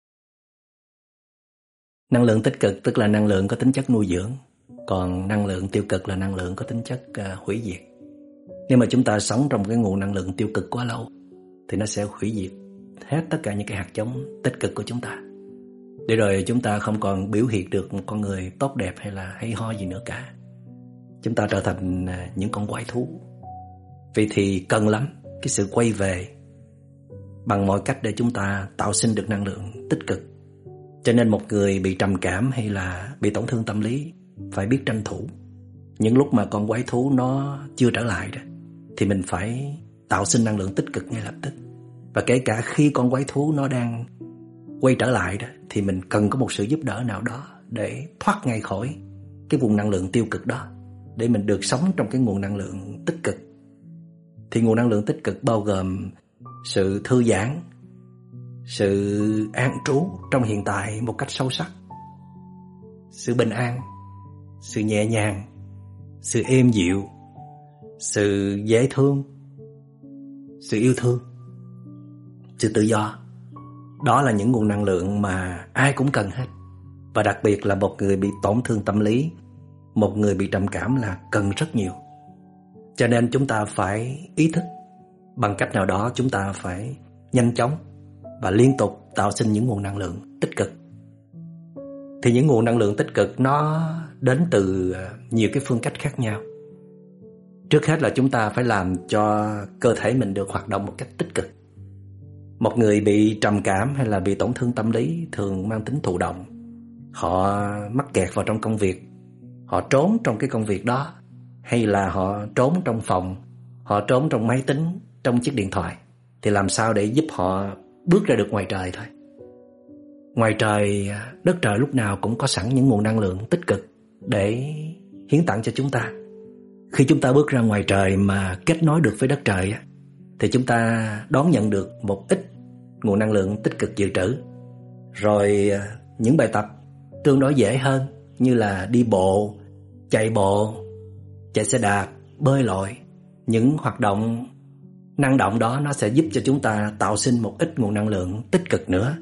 Năng lượng tích cực tức là năng lượng có tính chất nuôi dưỡng, còn năng lượng tiêu cực là năng lượng có tính chất uh, hủy diệt. Nếu mà chúng ta sống trong cái nguồn năng lượng tiêu cực quá lâu thì nó sẽ hủy diệt hết tất cả những cái hạt giống tích cực của chúng ta, để rồi chúng ta không còn biểu hiện được một con người tốt đẹp hay là hay ho gì nữa cả. Chúng ta trở thành uh, những con quái thú. Vậy thì cần lắm cái sự quay về bằng mọi cách để chúng ta tạo sinh được năng lượng tích cực. Cho nên một người bị trầm cảm hay là bị tổn thương tâm lý phải biết tranh thủ. Những lúc mà con quái thú nó chưa trở lại đó, thì mình phải tạo sinh năng lượng tích cực ngay lập tức. Và kể cả khi con quái thú nó đang quay trở lại đó, thì mình cần có một sự giúp đỡ nào đó để thoát ngay khỏi cái vùng năng lượng tiêu cực đó, để mình được sống trong cái nguồn năng lượng tích cực. Thì nguồn năng lượng tích cực bao gồm sự thư giãn, sự an trú trong hiện tại một cách sâu sắc, sự bình an, sự nhẹ nhàng, sự êm dịu, sự dễ thương, sự yêu thương, sự tự do. Đó là những nguồn năng lượng mà ai cũng cần hết. Và đặc biệt là một người bị tổn thương tâm lý, một người bị trầm cảm là cần rất nhiều. Cho nên chúng ta phải ý thức, bằng cách nào đó chúng ta phải nhanh chóng và liên tục tạo sinh những nguồn năng lượng tích cực. Thì những nguồn năng lượng tích cực nó đến từ nhiều cái phương cách khác nhau. Trước hết là chúng ta phải làm cho cơ thể mình được hoạt động một cách tích cực. Một người bị trầm cảm hay là bị tổn thương tâm lý thường mang tính thụ động. Họ mắc kẹt vào trong công việc, họ trốn trong cái công việc đó, hay là họ trốn trong phòng, họ trốn trong máy tính, trong chiếc điện thoại. Thì làm sao để giúp họ bước ra được ngoài trời thôi. Ngoài trời, đất trời lúc nào cũng có sẵn những nguồn năng lượng tích cực để hiến tặng cho chúng ta. Khi chúng ta bước ra ngoài trời mà kết nối được với đất trời, thì chúng ta đón nhận được một ít nguồn năng lượng tích cực dự trữ. Rồi những bài tập tương đối dễ hơn như là đi bộ, chạy bộ, chạy xe đạp, bơi lội, những hoạt động năng động đó nó sẽ giúp cho chúng ta tạo sinh một ít nguồn năng lượng tích cực nữa.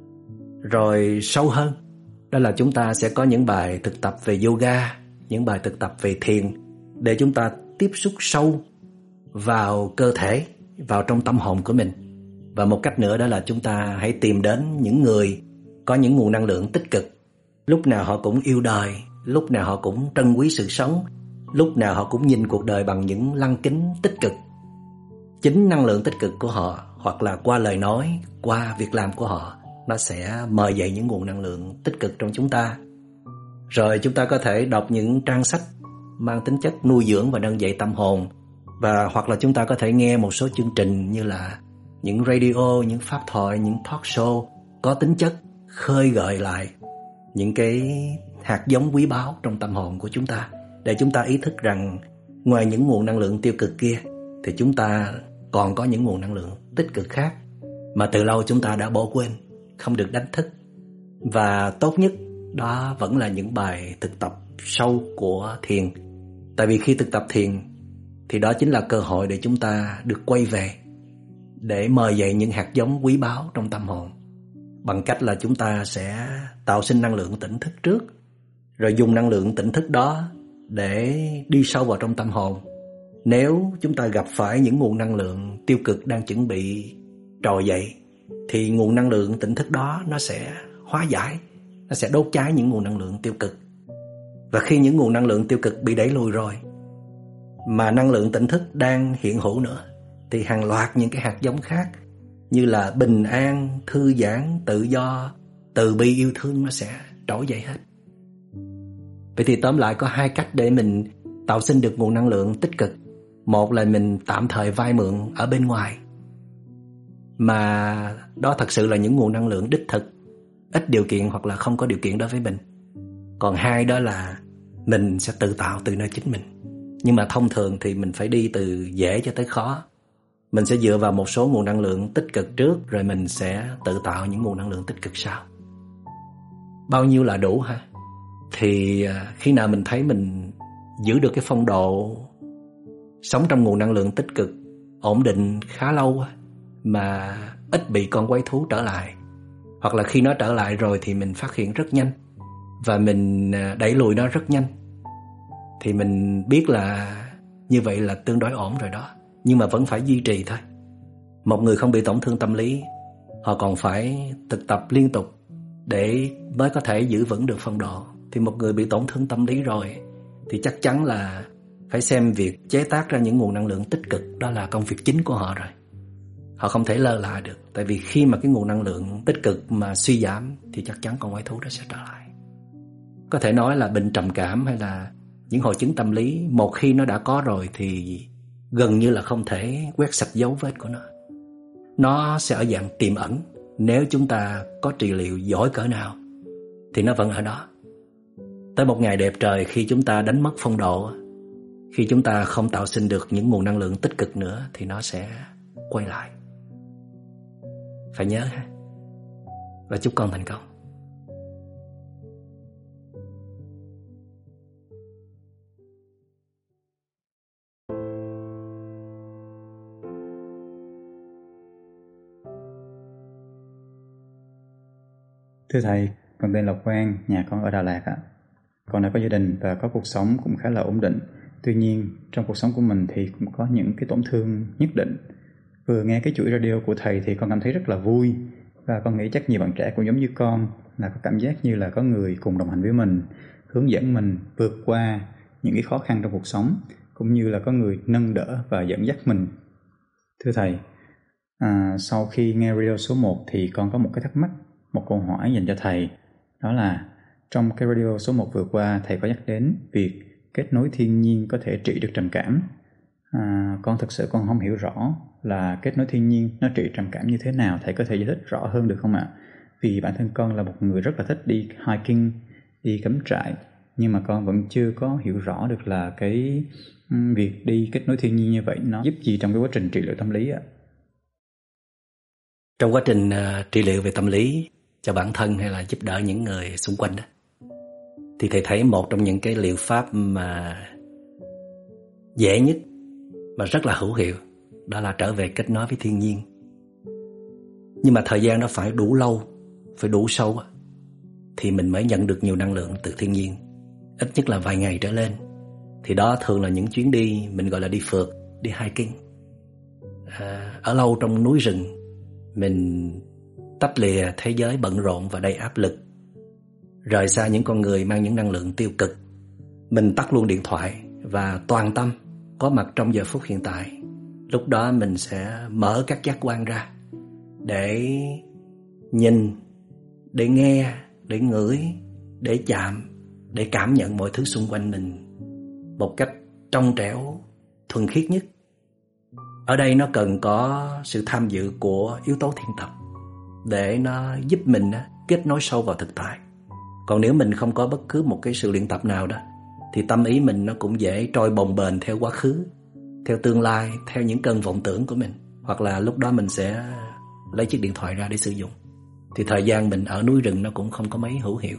Rồi sâu hơn, đó là chúng ta sẽ có những bài thực tập về yoga, những bài thực tập về thiền, để chúng ta tiếp xúc sâu vào cơ thể, vào trong tâm hồn của mình. Và một cách nữa đó là chúng ta hãy tìm đến những người có những nguồn năng lượng tích cực. Lúc nào họ cũng yêu đời, lúc nào họ cũng trân quý sự sống, lúc nào họ cũng nhìn cuộc đời bằng những lăng kính tích cực. Chính năng lượng tích cực của họ, hoặc là qua lời nói, qua việc làm của họ, nó sẽ mời dậy những nguồn năng lượng tích cực trong chúng ta. Rồi chúng ta có thể đọc những trang sách mang tính chất nuôi dưỡng và nâng dậy tâm hồn. Và hoặc là chúng ta có thể nghe một số chương trình như là những radio, những pháp thoại, những talk show có tính chất khơi gợi lại những cái hạt giống quý báu trong tâm hồn của chúng ta, để chúng ta ý thức rằng ngoài những nguồn năng lượng tiêu cực kia thì chúng ta còn có những nguồn năng lượng tích cực khác mà từ lâu chúng ta đã bỏ quên, không được đánh thức. Và tốt nhất đó vẫn là những bài thực tập sâu của thiền. Tại vì khi thực tập thiền thì đó chính là cơ hội để chúng ta được quay về, để mời dậy những hạt giống quý báu trong tâm hồn, bằng cách là chúng ta sẽ tạo sinh năng lượng tỉnh thức trước, rồi dùng năng lượng tỉnh thức đó để đi sâu vào trong tâm hồn. Nếu chúng ta gặp phải những nguồn năng lượng tiêu cực đang chuẩn bị trồi dậy, thì nguồn năng lượng tỉnh thức đó nó sẽ hóa giải, nó sẽ đốt cháy những nguồn năng lượng tiêu cực. Và khi những nguồn năng lượng tiêu cực bị đẩy lùi rồi, mà năng lượng tỉnh thức đang hiện hữu nữa, thì hàng loạt những cái hạt giống khác như là bình an, thư giãn, tự do, từ bi, yêu thương nó sẽ trỗi dậy hết. Vậy thì tóm lại có hai cách để mình tạo sinh được nguồn năng lượng tích cực. Một là mình tạm thời vay mượn ở bên ngoài, mà đó thật sự là những nguồn năng lượng đích thực, ít điều kiện hoặc là không có điều kiện đối với mình. Còn hai đó là mình sẽ tự tạo từ nơi chính mình. Nhưng mà thông thường thì mình phải đi từ dễ cho tới khó. Mình sẽ dựa vào một số nguồn năng lượng tích cực trước, rồi mình sẽ tự tạo những nguồn năng lượng tích cực sau. Bao nhiêu là đủ ha? Thì khi nào mình thấy mình giữ được cái phong độ sống trong nguồn năng lượng tích cực ổn định khá lâu mà ít bị con quái thú trở lại, hoặc là khi nó trở lại rồi thì mình phát hiện rất nhanh và mình đẩy lùi nó rất nhanh, thì mình biết là như vậy là tương đối ổn rồi đó. Nhưng mà vẫn phải duy trì thôi. Một người không bị tổn thương tâm lý, họ còn phải thực tập liên tục để mới có thể giữ vững được phong độ. Thì một người bị tổn thương tâm lý rồi thì chắc chắn là phải xem việc chế tác ra những nguồn năng lượng tích cực, đó là công việc chính của họ rồi. Họ không thể lơ là được. Tại vì khi mà cái nguồn năng lượng tích cực mà suy giảm thì chắc chắn con quái thú đó sẽ trở lại. Có thể nói là bệnh trầm cảm hay là những hội chứng tâm lý, một khi nó đã có rồi thì gần như là không thể quét sạch dấu vết của nó. Nó sẽ ở dạng tiềm ẩn. Nếu chúng ta có trị liệu giỏi cỡ nào thì nó vẫn ở đó. Tới một ngày đẹp trời, khi chúng ta đánh mất phong độ, khi chúng ta không tạo sinh được những nguồn năng lượng tích cực nữa, thì nó sẽ quay lại. Phải nhớ ha. Và chúc con thành công. Thưa thầy, con tên Lộc Quang, nhà con ở Đà Lạt ạ. Con đã có gia đình và có cuộc sống cũng khá là ổn định. Tuy nhiên, trong cuộc sống của mình thì cũng có những cái tổn thương nhất định. Vừa nghe cái chuỗi radio của thầy thì con cảm thấy rất là vui. Và con nghĩ chắc nhiều bạn trẻ cũng giống như con, là có cảm giác như là có người cùng đồng hành với mình, hướng dẫn mình vượt qua những cái khó khăn trong cuộc sống, cũng như là có người nâng đỡ và dẫn dắt mình. Thưa thầy, à, sau khi nghe radio số một thì con có một cái thắc mắc, một câu hỏi dành cho thầy. Đó là trong cái radio số một vừa qua, thầy có nhắc đến việc kết nối thiên nhiên có thể trị được trầm cảm. À, con thực sự con không hiểu rõ là kết nối thiên nhiên nó trị trầm cảm như thế nào. Thầy có thể giải thích rõ hơn được không ạ? Vì bản thân con là một người rất là thích đi hiking, đi cắm trại, nhưng mà con vẫn chưa có hiểu rõ được là cái việc đi kết nối thiên nhiên như vậy nó giúp gì trong cái quá trình trị liệu tâm lý ạ? Trong quá trình uh, trị liệu về tâm lý cho bản thân hay là giúp đỡ những người xung quanh đó, thì thầy thấy một trong những cái liệu pháp mà dễ nhất mà rất là hữu hiệu, đó là trở về kết nối với thiên nhiên. Nhưng mà thời gian đó phải đủ lâu, phải đủ sâu thì mình mới nhận được nhiều năng lượng từ thiên nhiên, ít nhất là vài ngày trở lên. Thì đó thường là những chuyến đi mình gọi là đi phượt, đi hiking, à, ở lâu trong núi rừng. Mình tách lìa thế giới bận rộn và đầy áp lực, rời xa những con người mang những năng lượng tiêu cực. Mình tắt luôn điện thoại và toàn tâm có mặt trong giờ phút hiện tại. Lúc đó mình sẽ mở các giác quan ra để nhìn, để nghe, để ngửi, để chạm, để cảm nhận mọi thứ xung quanh mình một cách trong trẻo, thuần khiết nhất. Ở đây nó cần có sự tham dự của yếu tố thiền tập để nó giúp mình kết nối sâu vào thực tại. Còn nếu mình không có bất cứ một cái sự luyện tập nào đó thì tâm ý mình nó cũng dễ trôi bồng bềnh theo quá khứ, theo tương lai, theo những cơn vọng tưởng của mình. Hoặc là lúc đó mình sẽ lấy chiếc điện thoại ra để sử dụng. Thì thời gian mình ở núi rừng nó cũng không có mấy hữu hiệu.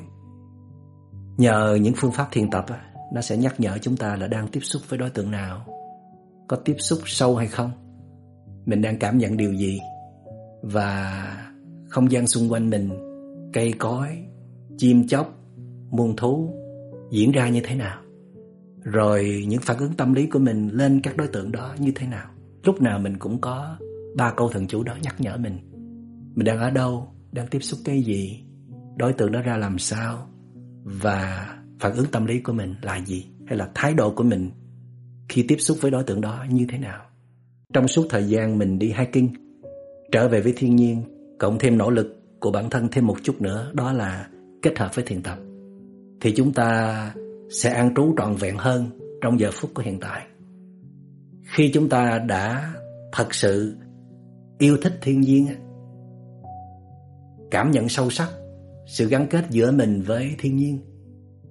Nhờ những phương pháp thiền tập nó sẽ nhắc nhở chúng ta là đang tiếp xúc với đối tượng nào, có tiếp xúc sâu hay không, mình đang cảm nhận điều gì, và không gian xung quanh mình, cây cối, chim chóc, muôn thú diễn ra như thế nào, rồi những phản ứng tâm lý của mình lên các đối tượng đó như thế nào. Lúc nào mình cũng có ba câu thần chú đó nhắc nhở mình. Mình đang ở đâu, đang tiếp xúc cái gì, đối tượng đó ra làm sao, và phản ứng tâm lý của mình là gì, hay là thái độ của mình khi tiếp xúc với đối tượng đó như thế nào. Trong suốt thời gian mình đi hiking, trở về với thiên nhiên, cộng thêm nỗ lực của bản thân thêm một chút nữa, đó là kết hợp với thiền tập, thì chúng ta sẽ an trú trọn vẹn hơn trong giờ phút của hiện tại. Khi chúng ta đã thật sự yêu thích thiên nhiên, cảm nhận sâu sắc sự gắn kết giữa mình với thiên nhiên,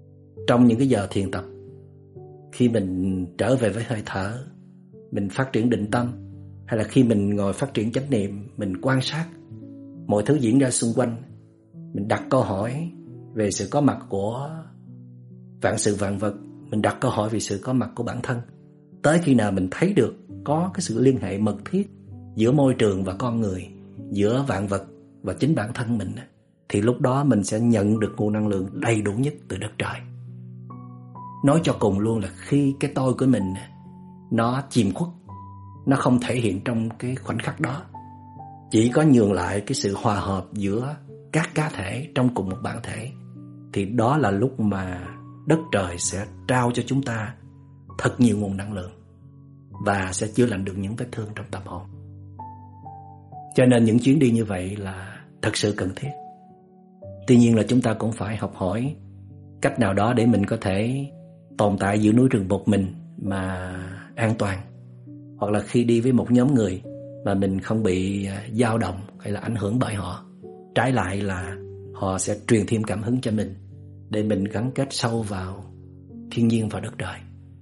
trong những cái giờ thiền tập, khi mình trở về với hơi thở, mình phát triển định tâm, hay là khi mình ngồi phát triển chánh niệm, mình quan sát mọi thứ diễn ra xung quanh, mình đặt câu hỏi về sự có mặt của vạn sự vạn vật, mình đặt câu hỏi về sự có mặt của bản thân. Tới khi nào mình thấy được có cái sự liên hệ mật thiết giữa môi trường và con người, giữa vạn vật và chính bản thân mình, thì lúc đó mình sẽ nhận được nguồn năng lượng đầy đủ nhất từ đất trời. Nói cho cùng luôn là khi cái tôi của mình nó chìm khuất, nó không thể hiện trong cái khoảnh khắc đó, chỉ có nhường lại cái sự hòa hợp giữa các cá thể trong cùng một bản thể, thì đó là lúc mà đất trời sẽ trao cho chúng ta thật nhiều nguồn năng lượng và sẽ chữa lành được những vết thương trong tâm hồn. Cho nên những chuyến đi như vậy là thật sự cần thiết. Tuy nhiên là chúng ta cũng phải học hỏi cách nào đó để mình có thể tồn tại giữa núi rừng một mình mà an toàn, hoặc là khi đi với một nhóm người mà mình không bị dao động hay là ảnh hưởng bởi họ. Trái lại là họ sẽ truyền thêm cảm hứng cho mình để mình gắn kết sâu vào thiên nhiên và đất trời.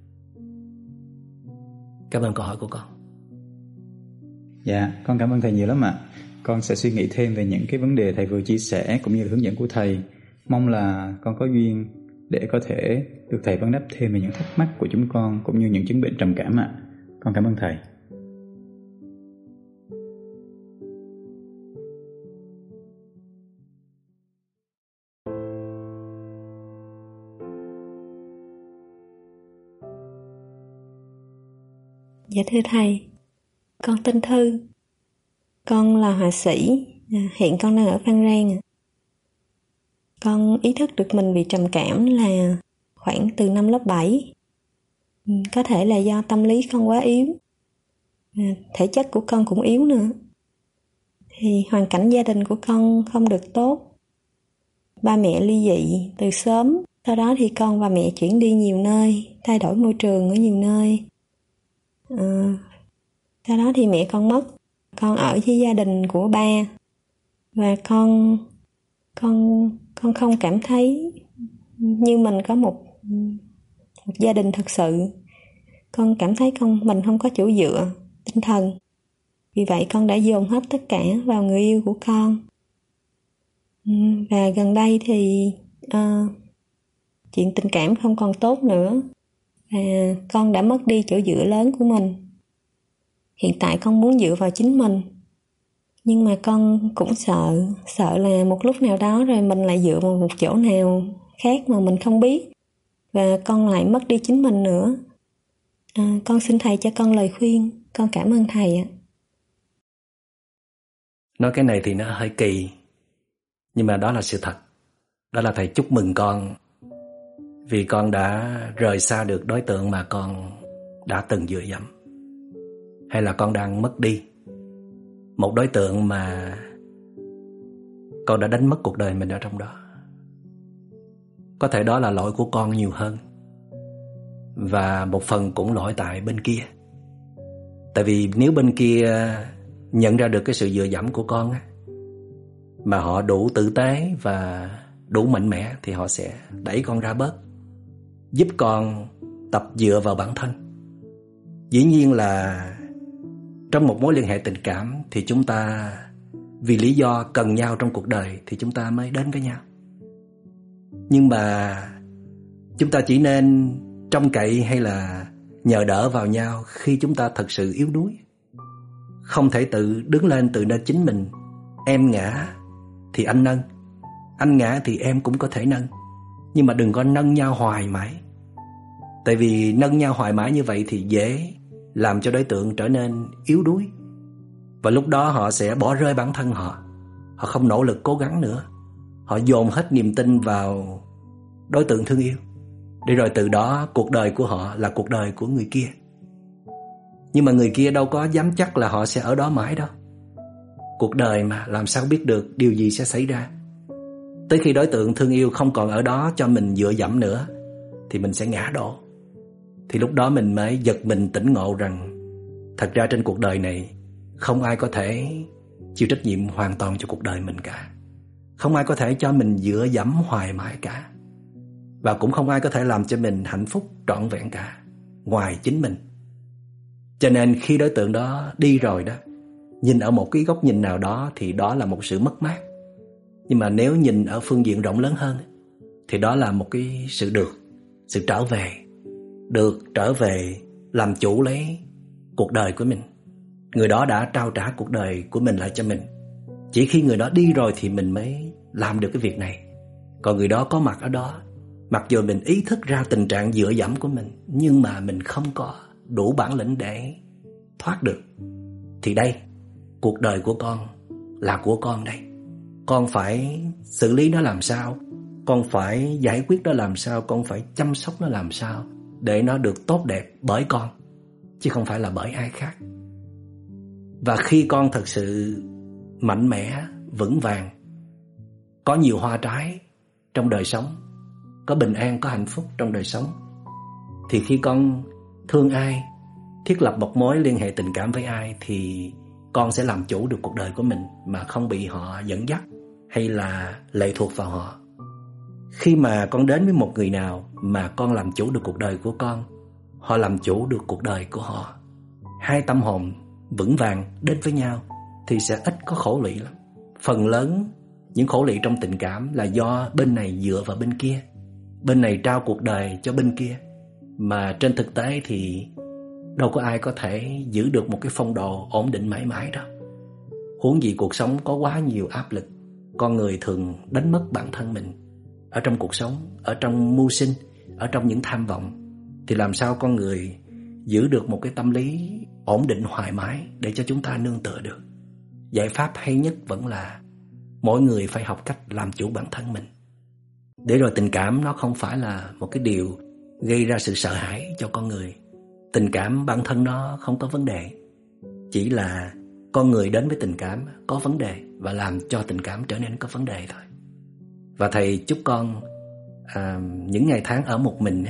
Cảm ơn câu hỏi của con. Dạ, con cảm ơn thầy nhiều lắm ạ. Con sẽ suy nghĩ thêm về những cái vấn đề thầy vừa chia sẻ cũng như là hướng dẫn của thầy. Mong là con có duyên để có thể được thầy vấn đáp thêm về những thắc mắc của chúng con cũng như những chứng bệnh trầm cảm ạ. Con cảm ơn thầy. Dạ thưa thầy, con tên Thư, con là họa sĩ, hiện con đang ở Phan Rang. Con ý thức được mình bị trầm cảm là khoảng từ năm lớp bảy. Có thể là do tâm lý con quá yếu, thể chất của con cũng yếu nữa. Thì hoàn cảnh gia đình của con không được tốt. Ba mẹ ly dị từ sớm, sau đó thì con và mẹ chuyển đi nhiều nơi, thay đổi môi trường ở nhiều nơi. À, sau đó thì mẹ con mất, con ở với gia đình của ba và con con con không cảm thấy như mình có một một gia đình thực sự. Con cảm thấy con mình không có chỗ dựa tinh thần, vì vậy con đã dồn hết tất cả vào người yêu của con. Và gần đây thì uh, chuyện tình cảm không còn tốt nữa và con đã mất đi chỗ dựa lớn của mình. Hiện tại con muốn dựa vào chính mình, nhưng mà con cũng sợ, sợ là một lúc nào đó rồi mình lại dựa vào một chỗ nào khác mà mình không biết, và con lại mất đi chính mình nữa. À, con xin thầy cho con lời khuyên. Con cảm ơn thầy ạ. Nói cái này thì nó hơi kỳ, nhưng mà đó là sự thật. Đó là thầy chúc mừng con, vì con đã rời xa được đối tượng mà con đã từng dựa dẫm, hay là con đang mất đi một đối tượng mà con đã đánh mất cuộc đời mình ở trong đó. Có thể đó là lỗi của con nhiều hơn, và một phần cũng lỗi tại bên kia. Tại vì nếu bên kia nhận ra được cái sự dựa dẫm của con á, mà họ đủ tử tế và đủ mạnh mẽ, thì họ sẽ đẩy con ra bớt, giúp con tập dựa vào bản thân. Dĩ nhiên là trong một mối liên hệ tình cảm thì chúng ta vì lý do cần nhau trong cuộc đời thì chúng ta mới đến với nhau. Nhưng mà chúng ta chỉ nên trông cậy hay là nhờ đỡ vào nhau khi chúng ta thật sự yếu đuối. Không thể tự đứng lên tự nâng chính mình. Em ngã thì anh nâng, anh ngã thì em cũng có thể nâng. Nhưng mà đừng có nâng nhau hoài mãi. Tại vì nâng nhau hoài mãi như vậy thì dễ làm cho đối tượng trở nên yếu đuối, và lúc đó họ sẽ bỏ rơi bản thân họ. Họ không nỗ lực cố gắng nữa. Họ dồn hết niềm tin vào đối tượng thương yêu, để rồi từ đó cuộc đời của họ là cuộc đời của người kia. Nhưng mà người kia đâu có dám chắc là họ sẽ ở đó mãi đâu. Cuộc đời mà, làm sao biết được điều gì sẽ xảy ra. Tới khi đối tượng thương yêu không còn ở đó cho mình dựa dẫm nữa thì mình sẽ ngã đổ. Thì lúc đó mình mới giật mình tỉnh ngộ rằng thật ra trên cuộc đời này không ai có thể chịu trách nhiệm hoàn toàn cho cuộc đời mình cả. Không ai có thể cho mình dựa dẫm hoài mãi cả. Và cũng không ai có thể làm cho mình hạnh phúc trọn vẹn cả, ngoài chính mình. Cho nên khi đối tượng đó đi rồi đó, nhìn ở một cái góc nhìn nào đó thì đó là một sự mất mát. Nhưng mà nếu nhìn ở phương diện rộng lớn hơn thì đó là một cái sự được, sự trở về. Được trở về làm chủ lấy cuộc đời của mình. Người đó đã trao trả cuộc đời của mình lại cho mình. Chỉ khi người đó đi rồi thì mình mới làm được cái việc này. Còn người đó có mặt ở đó, mặc dù mình ý thức ra tình trạng dựa dẫm của mình, nhưng mà mình không có đủ bản lĩnh để thoát được. Thì đây, cuộc đời của con là của con đây. Con phải xử lý nó làm sao, con phải giải quyết nó làm sao, con phải chăm sóc nó làm sao để nó được tốt đẹp bởi con, chứ không phải là bởi ai khác. Và khi con thật sự mạnh mẽ, vững vàng, có nhiều hoa trái trong đời sống, có bình an, có hạnh phúc trong đời sống, thì khi con thương ai, thiết lập một mối liên hệ tình cảm với ai, thì con sẽ làm chủ được cuộc đời của mình mà không bị họ dẫn dắt hay là lệ thuộc vào họ. Khi mà con đến với một người nào mà con làm chủ được cuộc đời của con, họ làm chủ được cuộc đời của họ, hai tâm hồn vững vàng đến với nhau thì sẽ ít có khổ lụy lắm. Phần lớn những khổ lụy trong tình cảm là do bên này dựa vào bên kia, bên này trao cuộc đời cho bên kia, mà trên thực tế thì đâu có ai có thể giữ được một cái phong độ ổn định mãi mãi đâu. Huống gì cuộc sống có quá nhiều áp lực, con người thường đánh mất bản thân mình ở trong cuộc sống, ở trong mưu sinh, ở trong những tham vọng. Thì làm sao con người giữ được một cái tâm lý ổn định hoài mãi để cho chúng ta nương tựa được? Giải pháp hay nhất vẫn là mỗi người phải học cách làm chủ bản thân mình. Để rồi tình cảm nó không phải là một cái điều gây ra sự sợ hãi cho con người. Tình cảm bản thân nó không có vấn đề, chỉ là con người đến với tình cảm có vấn đề và làm cho tình cảm trở nên có vấn đề thôi. Và thầy chúc con à, những ngày tháng ở một mình,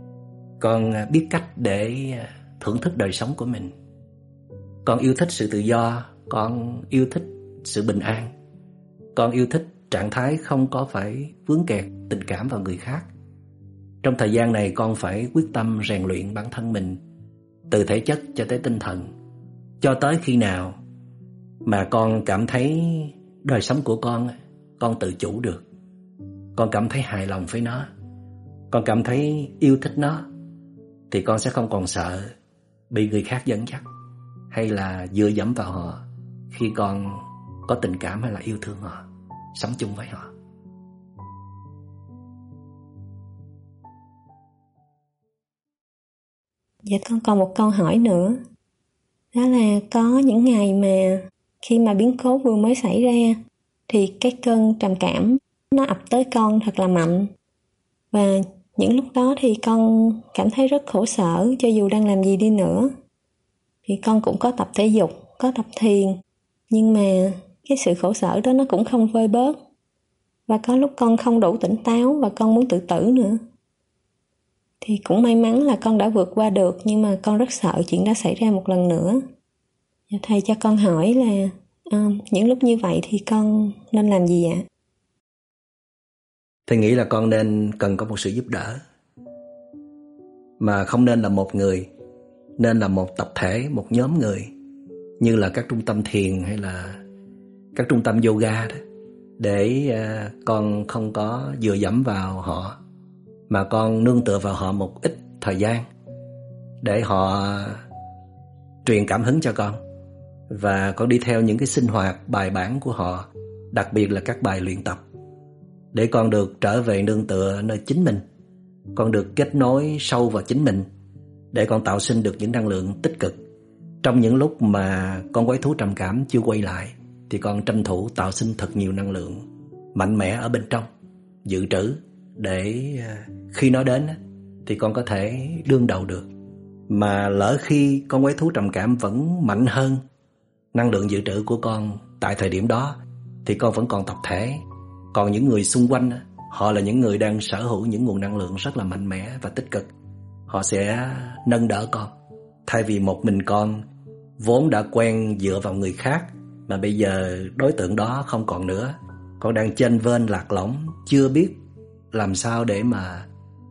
con biết cách để thưởng thức đời sống của mình. Con yêu thích sự tự do, con yêu thích sự bình an, con yêu thích trạng thái không có phải vướng kẹt tình cảm vào người khác. Trong thời gian này con phải quyết tâm rèn luyện bản thân mình, từ thể chất cho tới tinh thần, cho tới khi nào mà con cảm thấy đời sống của con, con tự chủ được, con cảm thấy hài lòng với nó, con cảm thấy yêu thích nó, thì con sẽ không còn sợ bị người khác dẫn dắt hay là dựa dẫm vào họ khi con có tình cảm hay là yêu thương họ, sống chung với họ. Dạ con còn một câu hỏi nữa. Đó là có những ngày mà khi mà biến cố vừa mới xảy ra thì cái cơn trầm cảm nó ập tới con thật là mạnh. Và những lúc đó thì con cảm thấy rất khổ sở cho dù đang làm gì đi nữa. Thì con cũng có tập thể dục, có tập thiền, nhưng mà cái sự khổ sở đó nó cũng không vơi bớt. Và có lúc con không đủ tỉnh táo và con muốn tự tử nữa. Thì cũng may mắn là con đã vượt qua được, nhưng mà con rất sợ chuyện đó xảy ra một lần nữa. Thầy cho con hỏi là à, những lúc như vậy thì con nên làm gì ạ? Thầy nghĩ là con nên cần có một sự giúp đỡ. Mà không nên là một người, nên là một tập thể, một nhóm người, như là các trung tâm thiền hay là các trung tâm yoga đó, để uh, con không có dựa dẫm vào họ, mà con nương tựa vào họ một ít thời gian để họ truyền cảm hứng cho con. Và con đi theo những cái sinh hoạt bài bản của họ, đặc biệt là các bài luyện tập, để con được trở về nương tựa nơi chính mình, con được kết nối sâu vào chính mình, để con tạo sinh được những năng lượng tích cực. Trong những lúc mà con quái thú trầm cảm chưa quay lại, thì con tranh thủ tạo sinh thật nhiều năng lượng mạnh mẽ ở bên trong, dự trữ, để khi nó đến thì con có thể đương đầu được. Mà lỡ khi con quái thú trầm cảm vẫn mạnh hơn năng lượng dự trữ của con tại thời điểm đó, thì con vẫn còn tập thể. Còn những người xung quanh, họ là những người đang sở hữu những nguồn năng lượng rất là mạnh mẽ và tích cực. Họ sẽ nâng đỡ con. Thay vì một mình con vốn đã quen dựa vào người khác, mà bây giờ đối tượng đó không còn nữa, con đang chênh vênh lạc lõng, chưa biết làm sao để mà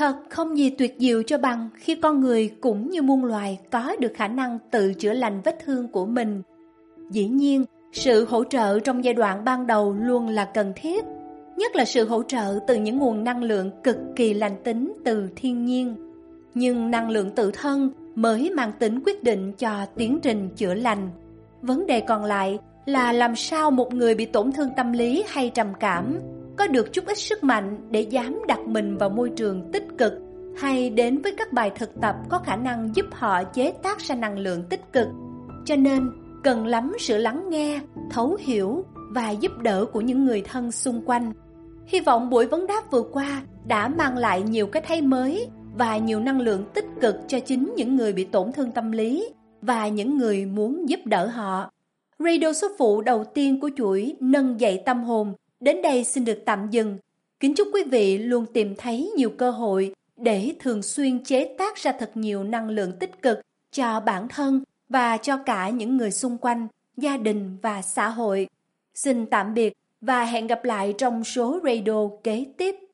Thật không gì tuyệt diệu cho bằng khi con người cũng như muôn loài có được khả năng tự chữa lành vết thương của mình. Dĩ nhiên, sự hỗ trợ trong giai đoạn ban đầu luôn là cần thiết, nhất là sự hỗ trợ từ những nguồn năng lượng cực kỳ lành tính từ thiên nhiên. Nhưng năng lượng tự thân mới mang tính quyết định cho tiến trình chữa lành. Vấn đề còn lại là làm sao một người bị tổn thương tâm lý hay trầm cảm có được chút ít sức mạnh để dám đặt mình vào môi trường tích cực, hay đến với các bài thực tập có khả năng giúp họ chế tác ra năng lượng tích cực. Cho nên, cần lắm sự lắng nghe, thấu hiểu và giúp đỡ của những người thân xung quanh. Hy vọng buổi vấn đáp vừa qua đã mang lại nhiều cái thấy mới và nhiều năng lượng tích cực cho chính những người bị tổn thương tâm lý và những người muốn giúp đỡ họ. Radio số phụ đầu tiên của chuỗi Nâng dậy tâm hồn đến đây xin được tạm dừng. Kính chúc quý vị luôn tìm thấy nhiều cơ hội để thường xuyên chế tác ra thật nhiều năng lượng tích cực cho bản thân và cho cả những người xung quanh, gia đình và xã hội. Xin tạm biệt và hẹn gặp lại trong số radio kế tiếp.